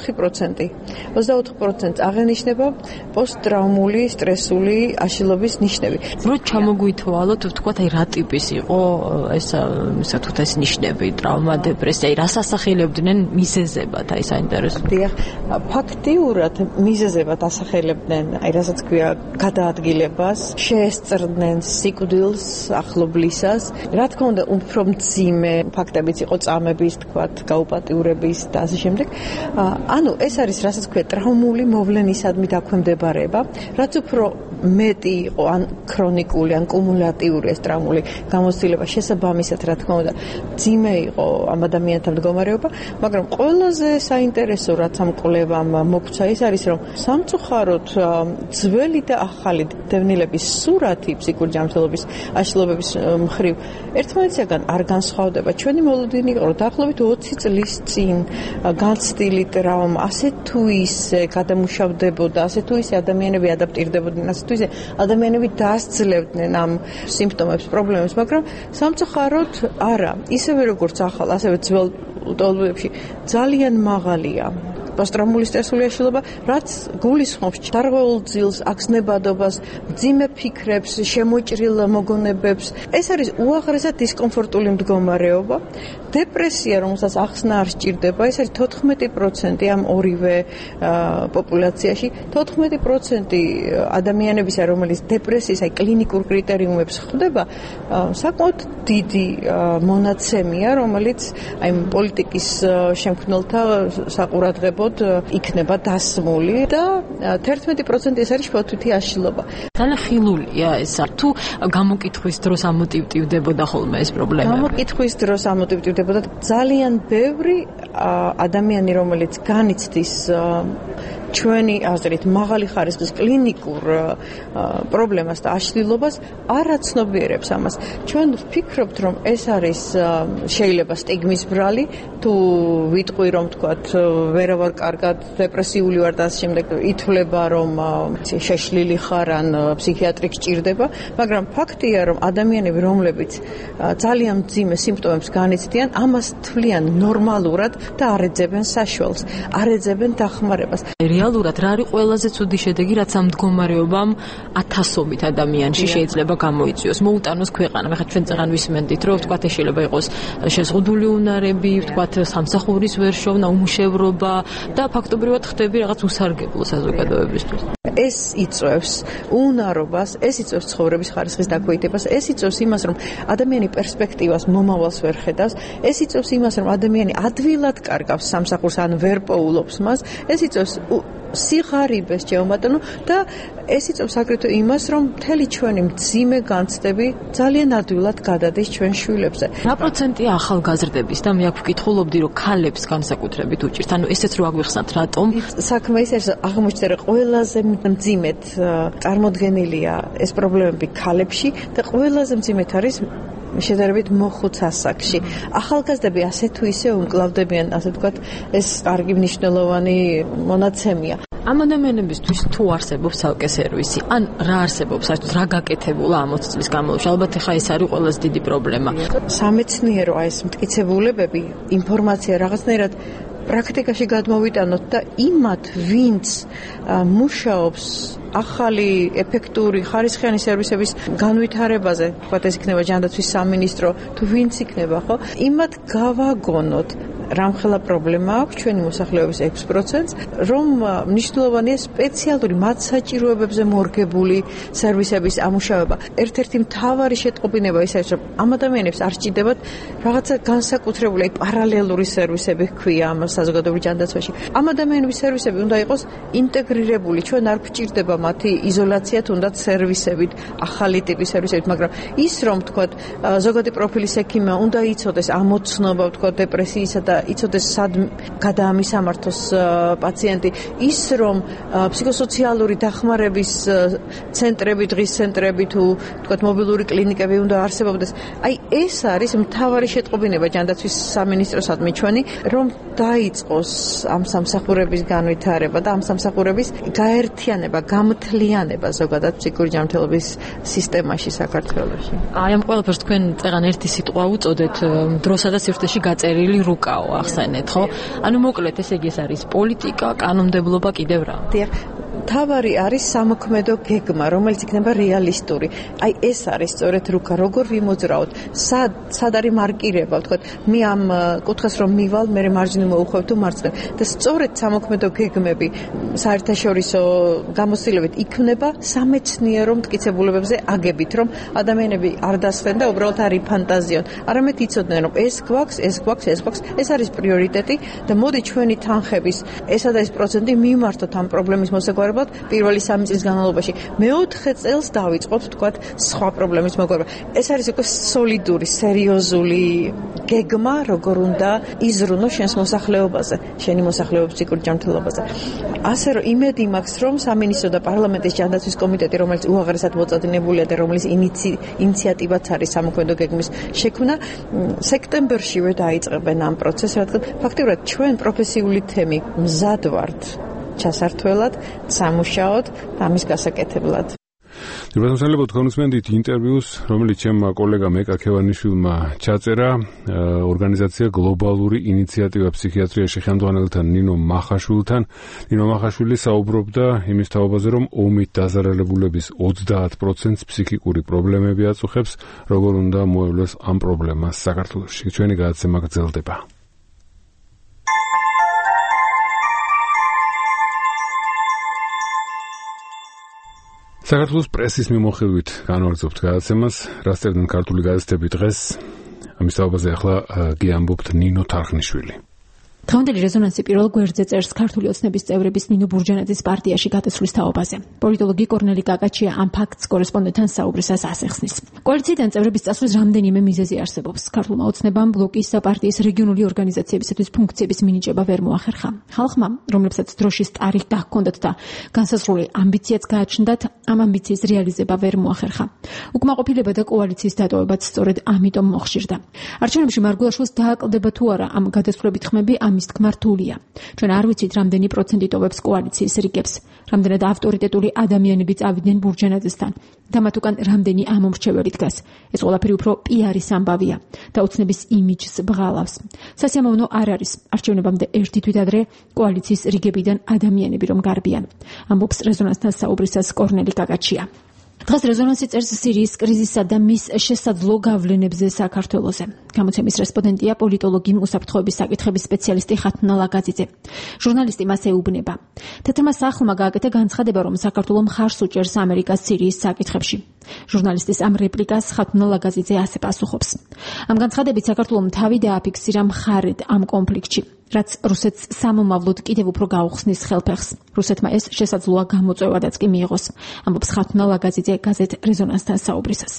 24% აღენიშნება პოსტტრაუმული სტრესული აშლილობის ნიშნები რო ჩამოგვითვალოთ თქვათ აი რა ტიპის იყო ეს ეს ნიშნები ტრავმა დეპრესია აი რას ასახელებდნენ მიზეზებად აი საინტერესო დიახ ფაქტიურად მიზეზებად ასახელებდნენ აი რასაც ქვია გადაადგილებას შეესწრდნენ სიკვდილს ახლობლისას რა თქმა უნდა უფრო მძიმე ფაქტებიც იყო წამების თქვათ გაუპატიურების და ასე შემდეგ ანუ ეს არის რასაც ქვია ტრავმული მოვლენისადმი დაქვემდებარება რაც უფრო მეტი იყო ან ქრონიკული ან კუმულატიური ეს ტრავმული გამოცდილება შესაბამისად რა თქმა უნდა მძიმე იყო ამ ადამიანთა მდგომარეობა მაგრამ ყველაზე საინტერესო რაც ამ კვლევამ მოგცა ის არის რომ სამწუხაროდ ძველი და ახალი დევნილების სურათი ფსიქიკური ჯანმრთელობის აშლილობების მხრივ ერთმანეთისგან არ განსხვავდება ჩვენი მოლოდინი იყო დაახლოებით 20 წლის წინ განცდილი ტრავმა ასე თუ ისე გადამუშავდებოდა ასე თუ ისე ადამიანები ადაპტირდებოდნენ ასე თუ ისე ადამიანები დაასძლევდნენ ამ სიმპტომებს პრობლემებს მაგრამ სამწუხაროდ არა ისევე როგორც ახალ ასევე ძველ ტოლობებში ძალიან მაღალია პოსტტრაუმული სტრესული აშლილობა რაც გულისხმობს დარღვეულ ძილს აგზნებადობას მძიმე ფიქრებს შემოჭრილ მოგონებებს ეს არის უაღრესად დისკომფორტული მდგომარეობა დეპრესია რომელსაც ახსნა არ სჭირდება ეს არის 14% ამ ორივე პოპულაციაში 14% ადამიანებისა რომელიც დეპრესიის აი კლინიკურ კრიტერიუმებს ხვდება საკმაოდ დიდი მონაცემია რომელიც აი პოლიტიკის შემქმნელთა საყურადღებოდ იქნება დასმული და 11% ეს არის შფოთვითი აშლილობა. ძალიან ხილულია ეს. თუ გამოკითხვის დროს ამოტივტივდებოდა ხოლმე ეს პრობლემა. გამოკითხვის დროს ამოტივტივდებოდა ძალიან ბევრი ადამიანი რომელიც განიცდის ჩვენი აზრით მაღალი ხარისხის კლინიკურ პრობლემას და აშლილობას არ აცნობიერებს ამას. ჩვენ ვფიქრობთ, რომ ეს არის შეიძლება სტიგმის ბრალი, თუ ვიტყვი რომ თქვათ ვერავარ კარგად დეპრესიული ვარ და ამ შემდეგ ითვლება რომ შეშლილი ხარ ან ფსიქიატრი გჭირდება, მაგრამ ფაქტია რომ ადამიანები რომლებიც ძალიან მძიმე სიმპტომებს განიცდიან, ამას თვლიან ნორმალურად და არ ეძებენ საშუალს, არ ეძებენ დახმარებას. რეალურად რა არის ყველაზე ცუდი შედეგი, რაც ამ მდგომარეობამ ათასობით ადამიანში შეიძლება გამოიწვიოს, მოუტანოს ქვეყანა. მე ხა ჩვენ წეგან ვისმენდით, რომ თქვათ შეიძლება იყოს შეზღუდული უნარები, თქვათ სამსახურის ვერ შოვნა, უმშევრობა და ფაქტობრივად ხდები რაღაც უსარგებლო საზოგადოებისთვის. ეს იწვევს უნარობას, ეს იწვევს ცხოვრების ხარისხის დაქვეითებას, ეს იწვევს იმას, რომ ადამიანი პერსპექტივას, მომავალს ვერ ხედავს, ეს იწვევს იმას, რომ ადამიანი ადვილად კარგავს სამსახურს ან ვერ პოულობს მას, ეს იწვევს სიღარიბეს ჯეომატონო და ეს იწვევს აგრეთვე იმას, რომ მთელი ჩვენი მძიმე განცდები ძალიან ადვილად გადადის ჩვენ შვილებზე. რა პროცენტია ახალგაზრდების და მე აქ ვკითხულობდი, რომ ქალებს განსაკუთრებით უჭირთ. ანუ ესეც რო აგვიხსნათ, რატომ? საქმე ის არის, აღმოჩნდა, რომ ყველაზე მძიმედ წარმოდგენილია ეს პრობლემები ქალებში და ყველაზე მძიმედ არის შედარებით მოხუც ასაკში. ახალგაზრდები ასე თუ ისე უმკლავდებიან, ასე ვთქვათ, ეს კარგი მნიშვნელოვანი მონაცემია. ამ ადამიანებისთვის თუ არსებობს ცალკე სერვისი, ან რა არსებობს, რა გაკეთებულა ამ 20 წლის განმავლობაში? ალბათ ახლა ეს არის ყველაზე დიდი პრობლემა. სამეცნიერო ეს მტკიცებულებები, ინფორმაცია რაღაცნაირად პრაქტიკაში გადმოვიტანოთ და იმათ, ვინც მუშაობს ახალი ეფექტური ხარისხიანი სერვისების განვითარებაზე, თქვათ ეს იქნება ჯანდაცვის სამინისტრო, თუ ვინც იქნება, ხო? იმათ გავაგონოთ რამხელა პრობლემა აქვს ჩვენი მოსახლეობის 6%-ს, რომ მნიშვნელოვანია სპეციალური მათ საჭიროებებზე მორგებული სერვისების ამუშავება. ერთ-ერთი მთავარი შეტყობინება ის არის, რომ ამ ადამიანებს არ სჭირდებათ რაღაცა განსაკუთრებული პარალელური სერვისები ჰქვია ამ საზოგადოებრივ ჯანდაცვაში. ამ ადამიანების სერვისები უნდა იყოს ინტეგრირებული, ჩვენ არ გვჭირდება მათი იზოლაცია თუნდაც სერვისებით, ახალი ტიპის სერვისებით, მაგრამ ის რომ თქვათ ზოგადი პროფილის ექიმი უნდა იცოდეს ამოცნობა, თქვათ დეპრესიისა და იცოდეს სად გადაამისამართოს პაციენტი, ის რომ ფსიქოსოციალური დახმარების ცენტრები, დღის ცენტრები თუ თქვათ მობილური კლინიკები უნდა არსებობდეს. აი ეს არის მთავარი შეტყობინება ჯანდაცვის სამინისტროსადმი ჩვენი, რომ დაიწყოს ამ სამსახურების განვითარება და ამ სამსახურების გაერთიანება, გამთლიანება ზოგადად ფსიქიკური ჯანმრთელობის სისტემაში საქართველოში. აი ამ ყველაფერს თქვენ წეგან ერთი სიტყვა უწოდეთ, დროსა და სივრცეში გაწერილი რუკაო ახსენეთ, ხო? ანუ მოკლედ ესე იგი ეს არის პოლიტიკა, კანონმდებლობა, კიდევ რა? თავარი არის სამოქმედო გეგმა, რომელიც იქნება რეალისტური. აი ეს არის სწორედ რუკა, როგორ ვიმოძრაოთ, სად არის მარკირება, ვთქვათ, მე ამ კუთხეს რომ მივალ, მე მარჯვნივ მოუხვევ თუ მარცხნივ. და სწორედ სამოქმედო გეგმები საერთაშორისო გამოცდილებით იქნება სამეცნიერო მტკიცებულებებზე აგებით, რომ ადამიანები არ დასხდნენ და უბრალოდ არ იფანტაზიონ. არამედ იცოდნენ, რომ ეს გვაქვს, ეს არის პრიორიტეტი და მოდი ჩვენი თანხების ესა და ეს პროცენტი მიმართოთ ამ პრობლემის მოსაგვარებლად პირველი 3 წლის განმავლობაში. მეოთხე წელს დავიწყოთ, თქვათ, სხვა პრობლემის მოგვარება. ეს არის უკვე სოლიდური, სერიოზული გეგმა, როგორ უნდა იზრუნოს შენს მოსახლეობაზე, შენი მოსახლეობის ფსიქიკური ჯანმრთელობაზე. ასე რომ იმედი მაქვს, რომ სამინისტრო და პარლამენტის ჯანდაცვის კომიტეტი, რომელიც უაღრესად მოწოდინებულია და რომლის ინიციატივაც არის სამოქმედო გეგმის შექმნა, სექტემბერშივე დაიწყებენ ამ პროცესს, რადგან ფაქტობრივად ჩვენ პროფესიული თემი მზად ვართ ჩასართველად, სამუშაოდ, ამის გასაკეთებლად. Როდესაც თქვენ უსმენთ ინტერვიუს, რომელიც ჩემმა კოლეგამ ეკა ქევანიშვილმა ჩაწერა, ორგანიზაცია გლობალური ინიციატივა ფსიქიატრიაში ხელმძღვანელთან ნინო მახაშვილთან. ნინო მახაშვილი საუბრობდა იმის თაობაზე, რომ ომით დაზარალებულების 30%-ს ფსიქიკური პრობლემები აწუხებს, როგორ უნდა მოევლოს ამ პრობლემას საქართველოში. ჩვენი გადაცემა გრძელდება. საქართველოს პრესის მიმოხილვით განვაგრძობთ გადაცემას, რაც წერდნენ ქართული გაზეთები დღეს. ამის თაობაზე ახლა გიამბობთ ნინო თარხნიშვილი. დღევანდელი რეზონანსი პირველ გვერდზე წერს ქართული ოცნების წევრების ნინო ბურჯანაძის პარტიაში გადასვლის თაობაზე. პოლიტოლოგი კორნელი კაკაჩია ამ ფაქტს კორესპონდენტთან საუბრისას ასახსნის. კოალიციიდან წევრების წასვლის რამდენიმე მიზეზი არსებობს. ქართულმა ოცნებამ ბლოკის და პარტიის რეგიონული ორგანიზაციებისათვის ფუნქციების მინიჭება ვერ მოახერხა. ხალხმა, რომლებსაც დროშის ტარიღი დაჰქონდათ და განსაზღვრული ამბიციაც გააჩნდათ, ამ ამბიციის რეალიზება ვერ მოახერხა. უკმაყოფილება და კოალიციის დატოვებაც სწორედ ამიტომ მოხშირდა. არჩევნებში მარგულაშვილს დააკლდება თუ არა ამ გადასვლებით ხმები, ამის თქმა რთულია. ჩვენ არ ვიცით, რამდენი პროცენტი ტოვებს კოალიციის რიგებს, რამდენად ავტორიტეტული ადამიანები წავიდნენ ბურჯანაძესთან და მათ უკან რამდენი ამომრჩეველი დგას. ეს ყველაფერი უფრო პიარის ამბავია და ოცნების იმიჯს ბღალავს. სასიამოვნო არ არის არჩევნებამდე ერთი თვით ადრე კოალიციის რიგებიდან ადამიანები რომ გარბიან. ამბობს რეზონანსთან საუბრისას კორნელი კაკაჩია. დღეს რეზონანსი წერს სირიის კრიზისსა და მის შესაძლო გავლენებზე საქართველოზე. გამოცემის რესპონდენტია პოლიტოლოგი უსაფრთხოების საკითხების სპეციალისტი ხათუნა ლაგაძიძე. ჟურნალისტი მას ეუბნება. თეთრმა სახლმა გააკეთა განცხადება, რომ საქართველო მხარს უჭერს ამერიკას სირიის საკითხებში. ჟურნალისტის ამ რეპლიკას ხათუნა ლაგაძიძე ასე პასუხობს. ამ განცხადებით საქართველომ თავი დააფიქსირა მხარედ ამ კონფლიქტში, რაც რუსეთს სამომავლოდ კიდევ უფრო გაუხსნის ხელფეხს. რუსეთმა ეს შესაძლოა გამოწვევადაც კი მიიღოს, ამბობს ხათუნა ლაგაძიძე გაზეთ რეზონანსთან საუბრისას.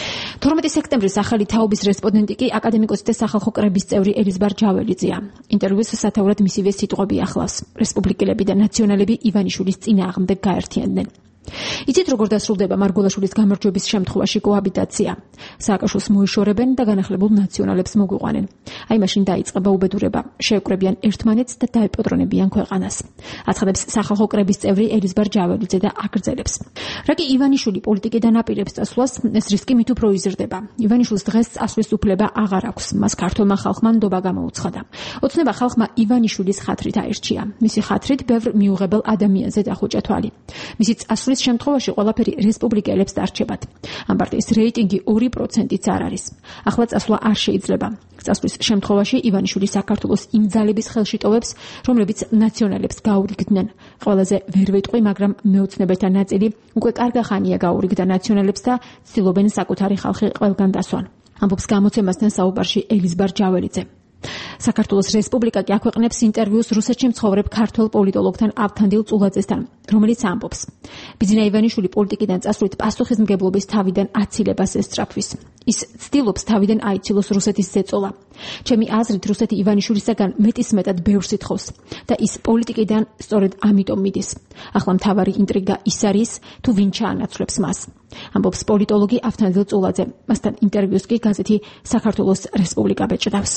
12 სექტემბრის ახალი თაობის რესპონდენტი კი აკადემიკოსი და სახალხო კრების წევრი ელიზბარ ჯაველიძეა. ინტერვიუს სათაურად მისივე სიტყვები ახლავს. რესპუბლიკელები და ნაციონალები ივანიშვილის წინააღმდეგ გაერთიანდნენ. იცით როგორ დასრულდება მარგულაშვილის გამარჯვების შემთხვევაში კოაბიტაცია. სააკაშვილს მოიშორებენ და განახლებულ ნაციონალებს მოგვიყვანენ. აი მაშინ დაიწყება უბედურება, შეეკრებიან ერთმანეთს და დაეპატრონებიან ქვეყანას. აცხადებს სახალხო კრების წევრი ელიზბარ ჯაველიძე და აგრძელებს. რა კი ივანიშვილი პოლიტიკიდან აპირებს წასვლას, ეს რისკი მით უფრო იზრდება. ივანიშვილს დღეს წასვლის უფლება აღარ აქვს. მას ქართულმა ხალხმა ნდობა გამოუცხადა. ოცნება ხალხმა ივანიშვილის ხათრით აერჩია. მისი ხათრით ბევრ მიუღებელ ადამიანზე დახუჭა თვალი. მისი წასვლის შემთხვევაში ყველაფერი რესპუბლიკელებს დარჩებათ. ამ პარტიის რეიტინგი 2%-იც არ არის. ახლა წასვლა არ შეიძლება. წასვლის შემთხვევაში ივანიშვილი საქართველოს იმ ძალების ხელში ტოვებს, რომლებიც ნაციონალებს გაურიგდნენ. ყველაზე ვერ ვეტყვი, მაგრამ მეოცნებათა ნაწილი უკვე კარგა ხანია გაურიგდა ნაციონალებს და ცდილობენ საკუთარი ხალხი ყველგან დასვან. ამბობს გამოცემასთან საუბარში ელიზბარ ჯაველიძე. საქართველოს რესპუბლიკა კი აქვეყნებს ინტერვიუს რუსეთში მცხოვრებ ქართველ პოლიტოლოგთან ავთანდილ წულაძესთან, რომელიც ამბობს: ბიძინა ივანიშვილი პოლიტიკიდან წასვლით პასუხისმგებლობის თავიდან აცილებას ესწრაფვის. ის ცდილობს თავიდან აიცილოს რუსეთის ზეწოლა. ჩემი აზრით, რუსეთი ივანიშვილისაგან მეტისმეტად ბევრს ითხოვს და ის პოლიტიკიდან სწორედ ამიტომ მიდის. ახლა მთავარი ინტრიგა ის არის, თუ ვინ ჩაანაცვლებს მას. ამბობს პოლიტოლოგი ავთანდილ წულაძე. მასთან ინტერვიუს კი გაზეთი საქართველოს რესპუბლიკა ბეჭდავს.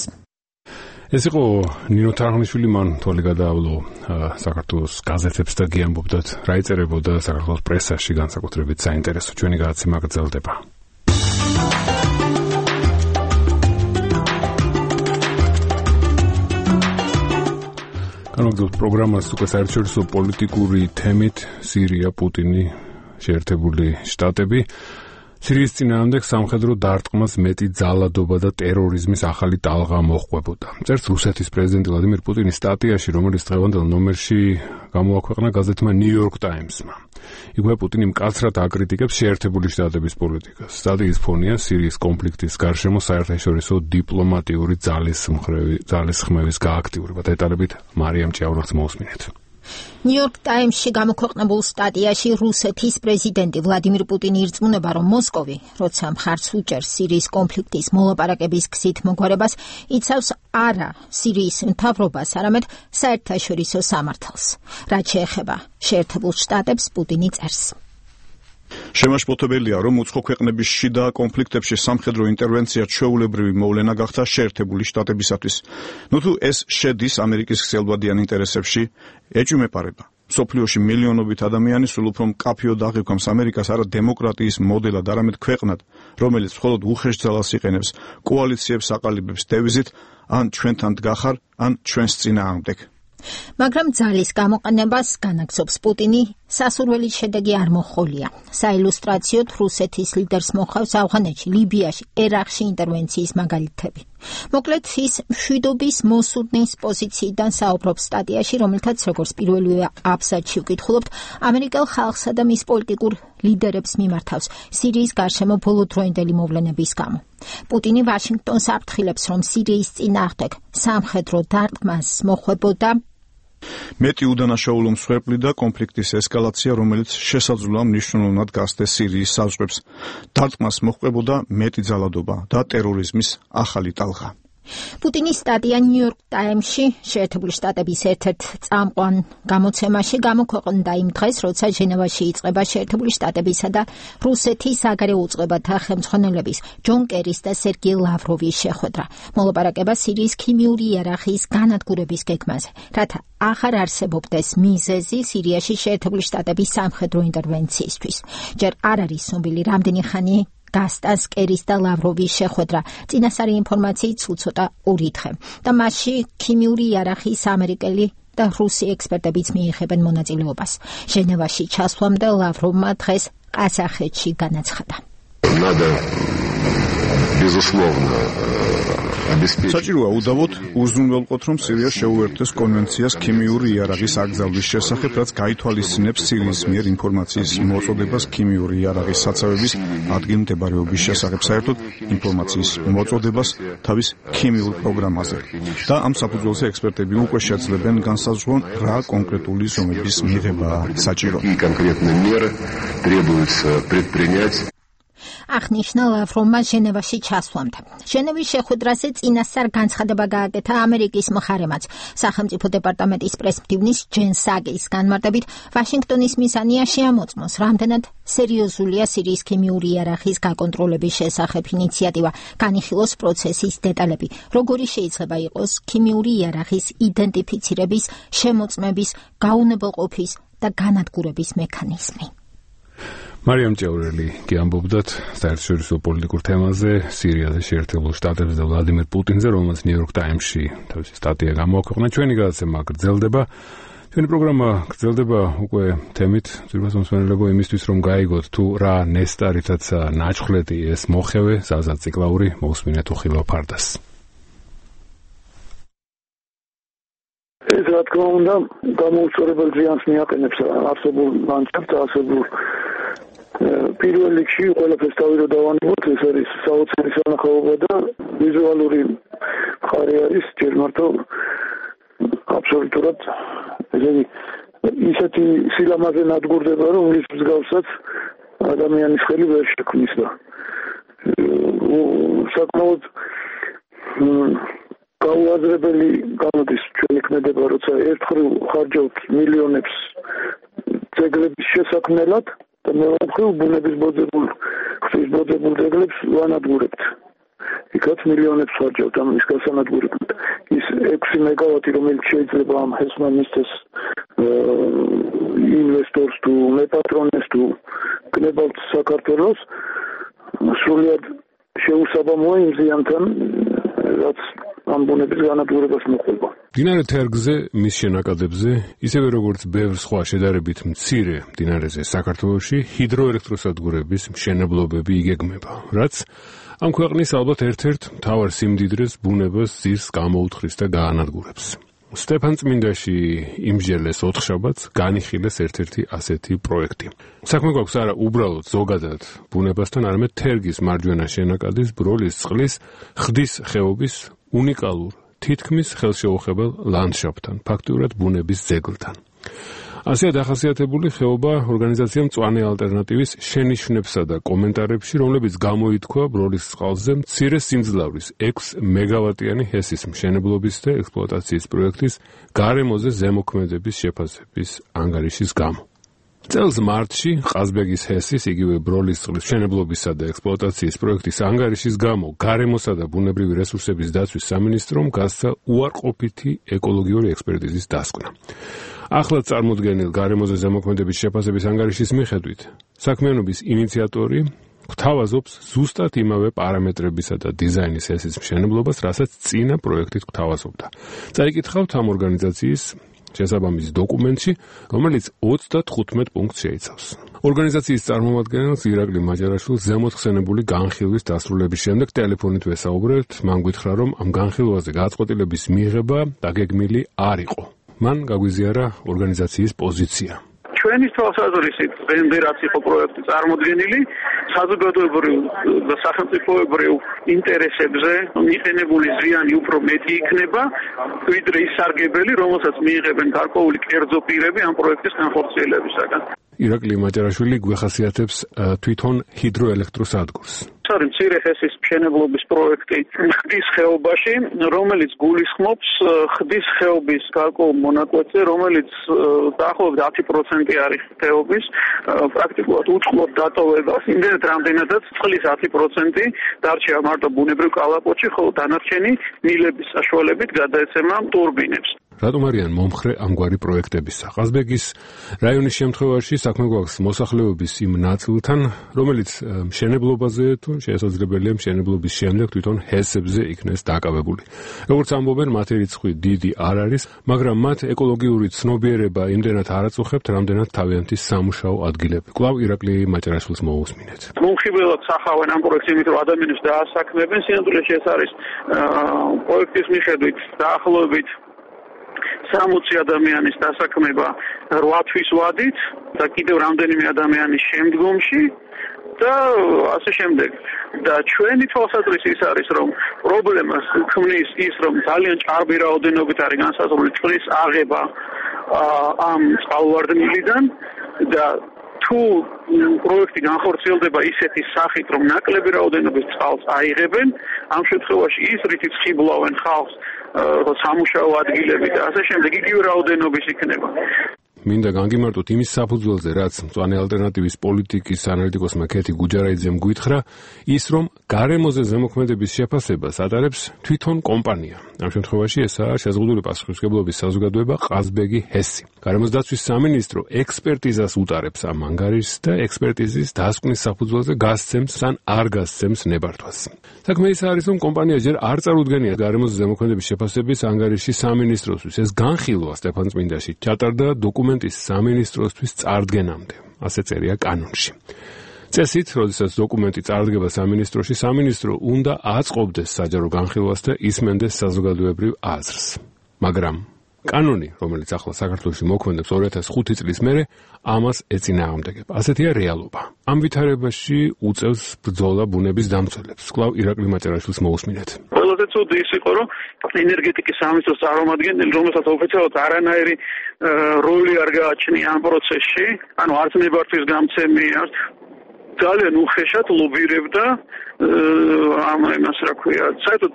ეს იყო ნინო თარღნიშვილი, მან თვალი გადაავლო საქართველოს გაზეთებს და გიამბობდათ რა იწერებოდა საქართველოს პრესაში, განსაკუთრებით საინტერესო ჩვენი გადაცემა გრძელდება. განვაგრძელებთ პროგრამას უკვე საერთაშორისო პოლიტიკური თემით, სირია, პუტინი, შეერთებული შტატები. სირიის წინააღმდეგ სამხედრო დარტყმას მეტი ძალადობა და ტერორიზმის ახალი ტალღა მოჰყვებოდა. წერს რუსეთის პრეზიდენტი ვლადიმირ პუტინის სტატიაში, რომელიც დღევანდელ ნომერში გამოაქვეყნა გაზეთმა New York Times-მა. იქვე პუტინი მკაცრად აკრიტიკებს შეერთებული შტატების პოლიტიკას. სტატიის ფონია სირიის კონფლიქტის გარშემო საერთაშორისო დიპლომატიური ძალისხმევის გააქტიურება. დეტალებით მარიამ ჭიაურახს მოусმინეთ. New York Times-ში გამოქვეყნებულ სტატიაში რუსეთის პრეზიდენტი ვლადიმირ პუტინი ირწმუნება, რომ მოსკოვი, როცა მხარს უჭერს სირიის კონფლიქტის მოლაპარაკების გზით მოგვარებას, იცავს არა სირიის მთავრობას, არამედ საერთაშორისო სამართალს. რაც შეეხება შეერთებულ შტატებს, პუტინი წერს: შემაშფოთებელია, რომ უცხო ქვეყნების შიდა კონფლიქტებში სამხედრო ინტერვენცია ჩვეულებრივი მოვლენა გახდა შეერთებული შტატებისათვის. თუ ეს შედის ამერიკის ქსელბადიან ინტერესებში, ეჭვმეპარება. მსოფლიოში მილიონობით ადამიანი სულ უფრო მკაფიოდ აღიქვამს ამერიკას არა დემოკრატიის მოდელად, არამედ ქვეყნად, რომელიც მხოლოდ უხეშ ძალას იყენებს, კოალიციებს აყალიბებს დევიზით, ან ჩვენთან დგახარ, ან ჩვენს წინააღმდეგ. მაგრამ ძალის გამოყენებას განაგზობს პუტინი, სასურველი შედეგი არ მოჰყოლია. საილუსტრაციოდ რუსეთის ლიდერს მოხავს ავღანეთში, ლიბიაში, ერაყში ინტერვენციის მაგალითები. მოკლედ ის მშვიდობის მოსურნის პოზიციიდან საუბრობს სტატიაში, რომელთაც როგორც პირველივე აბზაცში ვკითხულობთ, ამერიკელ ხალხსა და მის პოლიტიკურ ლიდერებს მიმართავს სირიის გარშემო ბოლოდროინდელი მოვლენების გამო. პუტინი ვაშინგტონს აფრთხილებს, რომ სირიის წინააღმდეგ სამხედრო დარტყმას მოხვებოდა მეტი უდანაშაულო მსხვერპლი და კონფლიქტის ესკალაცია, რომელიც შესაძლოა მნიშვნელოვნად გასცდეს სირიის საზღვრებს. დარტყმას მოჰყვებოდა მეტი ძალადობა და ტერორიზმის ახალი ტალღა. პუტინის სტატია ნიუ-იორკ ტაიმსში შეერთებული შტატების ერთ-ერთ წამყვან გამოცემაში გამოქვეყნდა იმ დღეს, როცა ჟენევაში იწყება შეერთებული შტატებისა და რუსეთის საგარეო უწყებათა ხელმძღვანელების ჯონ კერის და სერგეი ლავროვის შეხვედრა. მოლაპარაკება სირიის ქიმიური იარაღის განადგურების გეგმაზე, რათა აღარ არსებობდეს მიზეზი სირიაში შეერთებული შტატების სამხედრო ინტერვენციისთვის. ჯერ არ არის ცნობილი, რამდენი ხანი გასტანს კერის და ლავროვის შეხვედრა. წინასწარი ინფორმაციით სულ ცოტა 2 დღე. და მასში ქიმიური იარაღის ამერიკელი და რუსი ექსპერტებიც მიიღებენ მონაწილეობას. ჟენევაში ჩასვლამდე ლავროვმა დღეს ყაზახეთში განაცხადა. საჭიროა უდავოდ უზრუნველყოთ, რომ სირია შეუერთდეს კონვენციას ქიმიური იარაღის აკრძალვის შესახებ, რაც გაითვალისწინებს სირიის მიერ ინფორმაციის მოწოდებას ქიმიური იარაღის საცავების ადგილმდებარეობის შესახებ, საერთოდ ინფორმაციის მოწოდებას თავის ქიმიურ პროგრამაზე. და ამ საფუძველზე ექსპერტები უკვე შეძლებენ განსაზღვრონ, რა კონკრეტული ზომების მიღებაა საჭირო. აღნიშნა ლავროვმა ჟენევაში ჩასვლამდე. ჟენევის შეხვედრაზე წინასწარ განცხადება გააკეთა ამერიკის მხარემაც. სახელმწიფო დეპარტამენტის პრესმდივნის ჯენ საგის განმარტებით, ვაშინგტონის მიზანია შეამოწმოს, რამდენად სერიოზულია სირიის ქიმიური იარაღის გაკონტროლების შესახებ ინიციატივა, განიხილოს პროცესის დეტალები, როგორი შეიძლება იყოს ქიმიური იარაღის იდენტიფიცირების, შემოწმების, გაუნებელყოფის და განადგურების მექანიზმი. მარიამ ჭაურელი კი ამბობდათ საერთაშორისო პოლიტიკურ თემაზე, სირიაზე, შეერთებულ შტატებზე და ვლადიმერ პუტინზე, რომელმაც ნიუ-იორკ ტაიმსში თავისი სტატია გამოაქვეყნა. ჩვენი გადაცემა გრძელდება. ჩვენი პროგრამა გრძელდება უკვე თემით, ძირითადად მოსმენელებო იმისთვის, რომ გაიგოთ თუ რა ნესტარითაც ნაჩხლეტი ეს მოხევე, ზაზა ციკლაური, მოусმინეთ უხილავ ფარდას. ეს რა თქმა უნდა გამოუწორებელ ზიანს მიაყენებს არსებულ ლანდშაფტს, არსებულ პირველ რიგში ყველაფერს თავი რო დავანებოთ, ეს არის საოცარი სანახაობა და ვიზუალური მხარე არის ჯერ მარტო აბსოლუტურად ისეთი სილამაზე ნადგურდება, რომ ის მსგავსად ადამიანის ხელი ვერ შექმნის და საკმაოდ გაუაზრებელი გამოდის ჩვენი ქმედება, როცა ერთხელ ხარჯავთ მილიონებს ძეგლების შესაქმნელად და მეორე მხრივ ბუნების ბოძებულ ძეგლებს ვანადგურებთ. იქაც მილიონებს ხარჯავთ ამის გასანადგურებლად. ის 6 მეგავატი, რომელიც შეიძლება ამ ჰესმა მისცეს ინვესტორს თუ მეპატრონეს თუ კნებავთ საქართველოს, სრულიად შეუსაბამოა იმ ზიანთან, რაც ამ ბუნების განადგურებას მოხდება. მდინარე თერგზე, მის შენაკადებზე, ისევე როგორც ბევრ სხვა შედარებით მცირე მდინარეზე საქართველოში, ჰიდროელექტროსადგურების მშენებლობები იგეგმება, რაც ამ ქვეყნის ალბათ ერთ-ერთ მთავარ სიმდიდრეს ბუნებას ზის გამოუთხრის და გაანადგურებს. სტეფანწმინდაში იმჟელეს 4 შაბათს განიხილეს ერთ-ერთი ასეთი პროექტი. საქმე გვაქვს არა უბრალოდ ზოგადად ბუნებასთან, არამედ თერგის მარჯვენა შენაკადის ბროლის წყლის ხდის ხეობის უნიკალურ, თითქმის ხელშეუხებელ ლანდშაფტთან, ფაქტიურად ბუნების ძეგლთან. ასეა დახასიათებული ხეობა ორგანიზაცია მწვანე ალტერნატივის შენიშვნებსა და კომენტარებში, რომლებიც გამოითქვა ბროლის წყალზე მცირე სიმძლავრის 6 მეგავატიანი ჰესის მშენებლობის და ექსპლუატაციის პროექტის გარემოზე ზემოქმედების შეფასების ანგარიშის გამო. წელს მარტში ყაზბეგის ჰესის, იგივე ბროლის წყლის მშენებლობისა და ექსპლუატაციის პროექტის ანგარიშის გამო გარემოსა და ბუნებრივი რესურსების დაცვის სამინისტრომ გასცა უარყოფითი ეკოლოგიური ექსპერტიზის დასკვნა. ახლად წარმოდგენილ გარემოზე ზემოქმედების შეფასების ანგარიშის მიხედვით, საქმიანობის ინიციატორი გვთავაზობს ზუსტად იმავე პარამეტრებისა და დიზაინის ჰესის მშენებლობას, რასაც წინა პროექტით გვთავაზობდა. წაიკითხავთ ამ ორგანიზაციის შესაბამის დოკუმენტში, რომელიც 35 პუნქტს შეიცავს. ორგანიზაციის წარმომადგენელს ირაკლი მაჭარაშვილს ზემოთხსენებული განხილვის დასრულების შემდეგ ტელეფონით ვესაუბრეთ, მან გითხრა, რომ ამ განხილვაზე გაწყვეტილების მიღება დაგეგმილი არ იყო. მან გაგვიზიარა ორგანიზაციის პოზიცია. ჩვენი თვალსაზრისით დღემდე რაც იყო პროექტი წარმოდგენილი, საზოგადოებრივ და სახელმწიფოებრივ ინტერესებზე მიყენებული ზიანი უფრო მეტი იქნება, ვიდრე ის სარგებელი, რომელსაც მიიღებენ გარკვეული კერძო პირები ამ პროექტის განხორციელებისაგან. ირაკლი მაჭარაშვილი გვეხასიათებს თვითონ ჰიდროელექტროსადგურს. არის მცირე ხესის მშენებლობის პროექტი ხდის ხეობაში, რომელიც გულისხმობს ხდის ხეობის გარკვეულ მონაკვეთზე, რომელიც დაახლოებით 10% არის ხეობის, პრაქტიკულად უწყლოდ დატოვებას, იმდენად რამდენადაც წყლის 10% დარჩება მარტო ბუნებრივ კალაპოტში, ხოლო დანარჩენი მილების საშუალებით გადაეცემა ტურბინებს. რატომ არიან მომხრე ამგვარი პროექტებისა? ყაზბეგის რაიონის შემთხვევაში საქმე გვაქვს მოსახლეობის იმ ნაწილთან, რომელიც მშენებლობაზე თუ შესაძლებელია მშენებლობის შემდეგ თვითონ ჰესებზე იქნეს დაკავებული. როგორც ამბობენ, მათი რიცხვი დიდი არ არის, მაგრამ მათ ეკოლოგიური ცნობიერება იმდენად არ აწუხებთ, რამდენად თავიანთი სამუშაო ადგილები. კვლავ ირაკლი მაჭარაშვილს მოусმინეთ. მომხიბლად სახავენ ამ პროექტს იმით, რომ ადამიანებს დაასაქმებენ, სინამდვილეში ეს არის პროექტის მიხედვით დაახლოებით 60 ადამიანის დასაქმება 8 თვის ვადით და კიდევ რამდენიმე ადამიანის შემდგომში და ასე შემდეგ. და ჩვენი თვალსაზრისი ის არის, რომ პრობლემას ქმნის ის, რომ ძალიან ჭარბი რაოდენობით არის განსაზღვრული წყლის აღება ამ წყალვარდნილიდან და თუ პროექტი განხორციელდება ისეთი სახით, რომ ნაკლები რაოდენობის წყალს აიღებენ, ამ შემთხვევაში ის რითიც ხიბლავენ ხალხს სამუშაო ადგილები და ასე შემდეგ იგივე რაოდენობის იქნება. მინდა განგიმარტოთ იმის საფუძველზე, რაც მწვანე ალტერნატივის პოლიტიკის ანალიტიკოსმა ქეთი გუჯარაიძემ გითხრა, ის რომ გარემოზე ზემოქმედების შეფასებას ატარებს თვითონ კომპანია. ამ შემთხვევაში ესაა შეზღუდული პასუხისმგებლობის საზოგადოება ყაზბეგი ჰესი. გარემოს დაცვის სამინისტრო ექსპერტიზას უტარებს ამ ანგარიშს და ექსპერტიზის დასკვნის საფუძველზე გასცემს ან არ გასცემს ნებართვას. საქმე ის არის, რომ კომპანია ჯერ არ წარუდგენია გარემოს ზემოქმედების შეფასების ანგარიში სამინისტროსთვის. ეს განხილვა სტეფანწმინდაში ჩატარდა დოკუმენტის სამინისტროსთვის წარდგენამდე. ასე წერია კანონში. წესით, როდესაც დოკუმენტი წარდგება სამინისტროში, სამინისტრო უნდა აწყობდეს საჯარო განხილვას და ისმენდეს საზოგადოებრივ აზრს. მაგრამ კანონი, რომელიც ახლა საქართველოში მოქმედებს 2005 წლის მერე, ამას ეწინააღმდეგება. ასეთია რეალობა. ამ ვითარებაში უწევს ბრძოლა ბუნების დამცველებს. კვლავ ირაკლი მაჭარაშვილს მოусმინეთ. ყველაზე ცუდი ის იყო, რომ ენერგეტიკის სამინისტროს წარმომადგენელი, რომელსაც ოფიციალურად არანაირი როლი არ გააჩნია ამ პროცესში, ანუ არც ნებართვის გამცემია, ძალიან უხეშად ლობირებდა ამ იმას რა ქვია, საერთოდ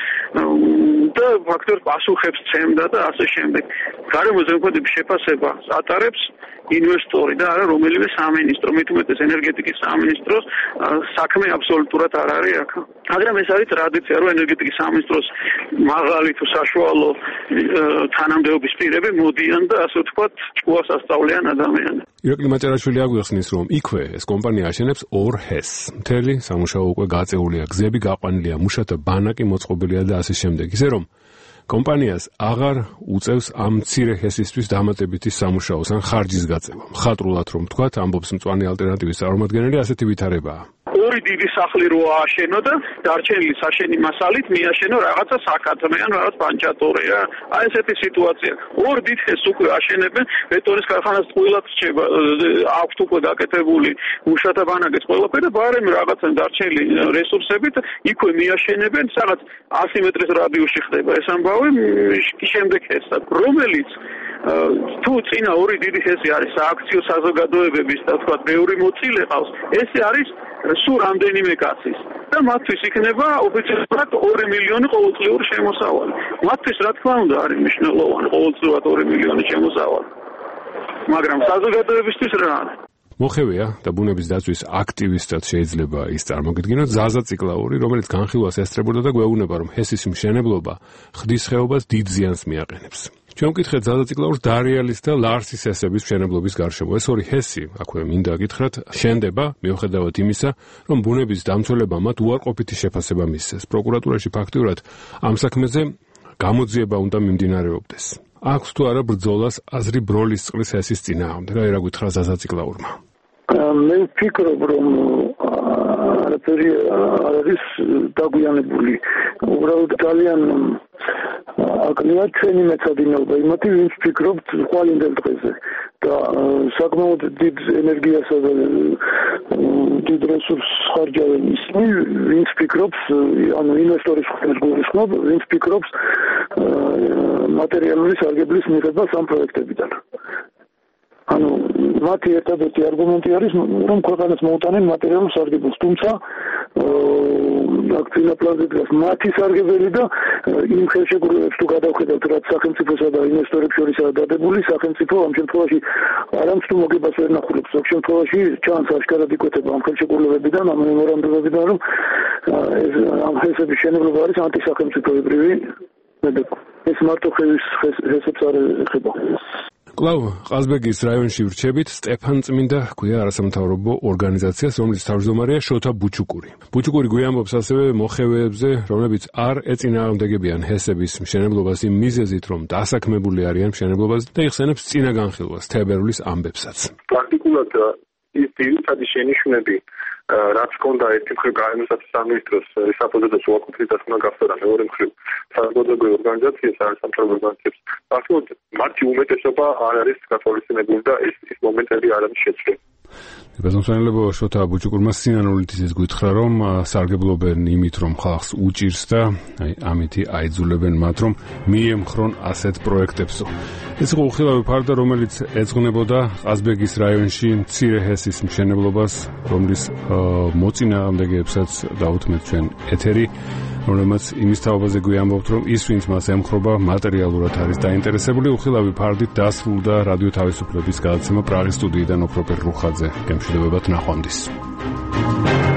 და ფაქტობრივად პასუხებს ცემდა და ასე შემდეგ. გარემოს ზემოქმედების შეფასებას ატარებს ინვესტორი და არა რომელიმე სამინისტრო, მით უმეტეს ენერგეტიკის სამინისტროს საქმე აბსოლუტურად არ არის აქ. მაგრამ ეს არის ტრადიცია, რომ ენერგეტიკის სამინისტროს მაღალი თუ საშუალო თანამდებობის პირები მოდიან და ასე ვთქვათ, ჭკუას ასწავლიან ადამიანებს. ირაკლი მაჭარაშვილი აგვიხსნის, რომ იქვე ეს კომპანია აშენებს 2 ჰესს. მთელი სამუშაო უკვე გაწეულია, გზები გაყვანილია, მუშათა ბანაკი მოწყობილია და ასე შემდეგ. ისე რომ კომპანიას აღარ უწევს ამ მცირე ჰესისთვის დამატებითი სამუშაოს ან ხარჯის გაწევა. მხატვრულად რომ ვთქვათ, ამბობს მწვანე ალტერნატივის წარმომადგენელი, ასეთი ვითარებაა. ორი დიდი სახლი რო ააშენო და დარჩენილი საშენი მასალით მიაშენო რაღაცა საკათმე ან რაღაც პანჭატორია. აი ესეთი სიტუაცია. ორ დიდ ჰესს უკვე აშენებენ, ბეტონის ქარხანას წყვილად რჩება, აქვთ უკვე გაკეთებული მუშათა ბანაკის ყველაფერი და ბარემ რაღაცა დარჩენილი რესურსებით იქვე მიაშენებენ, რაღაც 100 მეტრის რადიუსში ხდება ეს ამბავი, შემდეგ ჰესად, რომელიც თუ წინა ორი დიდი ჰესი არის სააქციო საზოგადოებების და თქვა ბევრი მოწილე ყავს, ეს არის სულ რამდენიმე კაცის და მათთვის იქნება ოფიციალურად 2 მილიონი ყოველწლიური შემოსავალი. მათთვის რა თქმა უნდა არის მნიშვნელოვანი ყოველწლიურად 2 მილიონი შემოსავალი. მაგრამ საზოგადოებისთვის რა არის? მოხევია და ბუნების დაცვის აქტივისტად შეიძლება ის წარმოგიდგინოთ ზაზა ციკლაური, რომელიც განხილვას ესწრებოდა და გვეუბნება, რომ ჰესის მშენებლობა ხდის ხეობას დიდ ზიანს მიაყენებს. ჩვენ ვკითხეთ ზაზა ციკლაურს დარიალის და ლარსის ჰესების მშენებლობის გარშემო. ეს ორი ჰესი, აქვე მინდა გითხრათ, შენდება მიუხედავად იმისა, რომ ბუნების დამცველებმა მათ უარყოფითი შეფასება მისცეს. პროკურატურაში ფაქტიურად ამ საქმეზე გამოძიება უნდა მიმდინარეობდეს. აქვს თუ არა ბრძოლას აზრი ბროლის წყლის ჰესის წინააღმდეგ? რა გითხრა ზაზაციკლაურმა? მე ვფიქრობ, რომ არაფერი არ არის დაგვიანებული. უბრალოდ ძალიან აკლიათ ჩვენი მეცადინეობა იმათი, ვინც ფიქრობთ ხვალინდელ დღეზე და საკმაოდ დიდ ენერგიასა და დიდ რესურსს ხარჯავენ ისინი, ვინც ფიქრობს, ანუ ინვესტორის ხმის გულისხმობ, ვინც ფიქრობს მატერიალური სარგებლის მიღებას ამ პროექტებიდან. ანუ მათი ერთადერთი არგუმენტი არის, რომ ქვეყანას მოუტანენ მატერიალურ სარგებელს, თუმცა აქ წინაპრაზე დგას მათი სარგებელი და იმ ხელშეკრულებებს თუ გადავხედავთ, რაც სახელმწიფოსა და ინვესტორებს შორისაა დადებული, სახელმწიფო ამ შემთხვევაში არამც თუ მოგებას ვერ ნახულობს, ზოგ შემთხვევაში ჩანს აღშკარად იკვეთება ამ ხელშეკრულებებიდან, ამ მემორანდუმებიდან, რომ ამ ჰესების შენებლობა არის ანტისახელმწიფოებრივი მედეგი. ეს მარტო ჰესებს არ ეხება. კვლავ ყაზბეგის რაიონში ვრჩებით სტეფან წმინდა გვია არასამთავრობო ორგანიზაციას, რომლის თავმჯდომარეა შოთა ბუჩუკური. ბუჩუკური გვიამბობს ასევე მოხევეებზე, რომლებიც არ ეწინააღმდეგებიან ჰესების მშენებლობას იმ მიზეზით, რომ დასაქმებული არიან მშენებლობაზე და იხსენებს წინაგანხილვას თებერვლის ამბებსაც. პრაქტიკულად ის ძირითადი შენიშვნები რაც ჰქონდა ერთი მხრივ გაენოსაცის სამინისტროს საფუძველზე უაკუთვნითად უნდა გახსოვდა მეორე მხრივ საზოგადოებრივ ორგანიზაციებს, არასამთავრობო ორგანიზაციებს. ფაქტობრივად მათი უმეტესობა არ არის გათვალისწინებული და ეს მომენტები არ არის შეცვლილი. ბაზონსანელებო შოთა ბუჩუკურმა სინანულით ისიც გითხრა, რომ სარგებლობენ იმით, რომ ხალხს უჭირს და ამითი აიძულებენ მათ, რომ მიემხრონ ასეთ პროექტებსო. ეს იყო უხილავი ფარდა, რომელიც ეძღვნებოდა ყაზბეგის რაიონში მცირე ჰესის მშენებლობას, რომლის მოწინააღმდეგეებსაც დაუთმეთ ჩვენ ეთერი, რომელმაც იმის თაობაზე გვიამბობთ, რომ ის, ვინც მას ემხრობა, მატერიალურად არის დაინტერესებული. უხილავი ფარდით დასრულდა რადიო თავისუფლების გადაცემა პრაღის სტუდიიდან ოქროპერ რუხაძე. გემშვიდობებათ, ნახვამდის.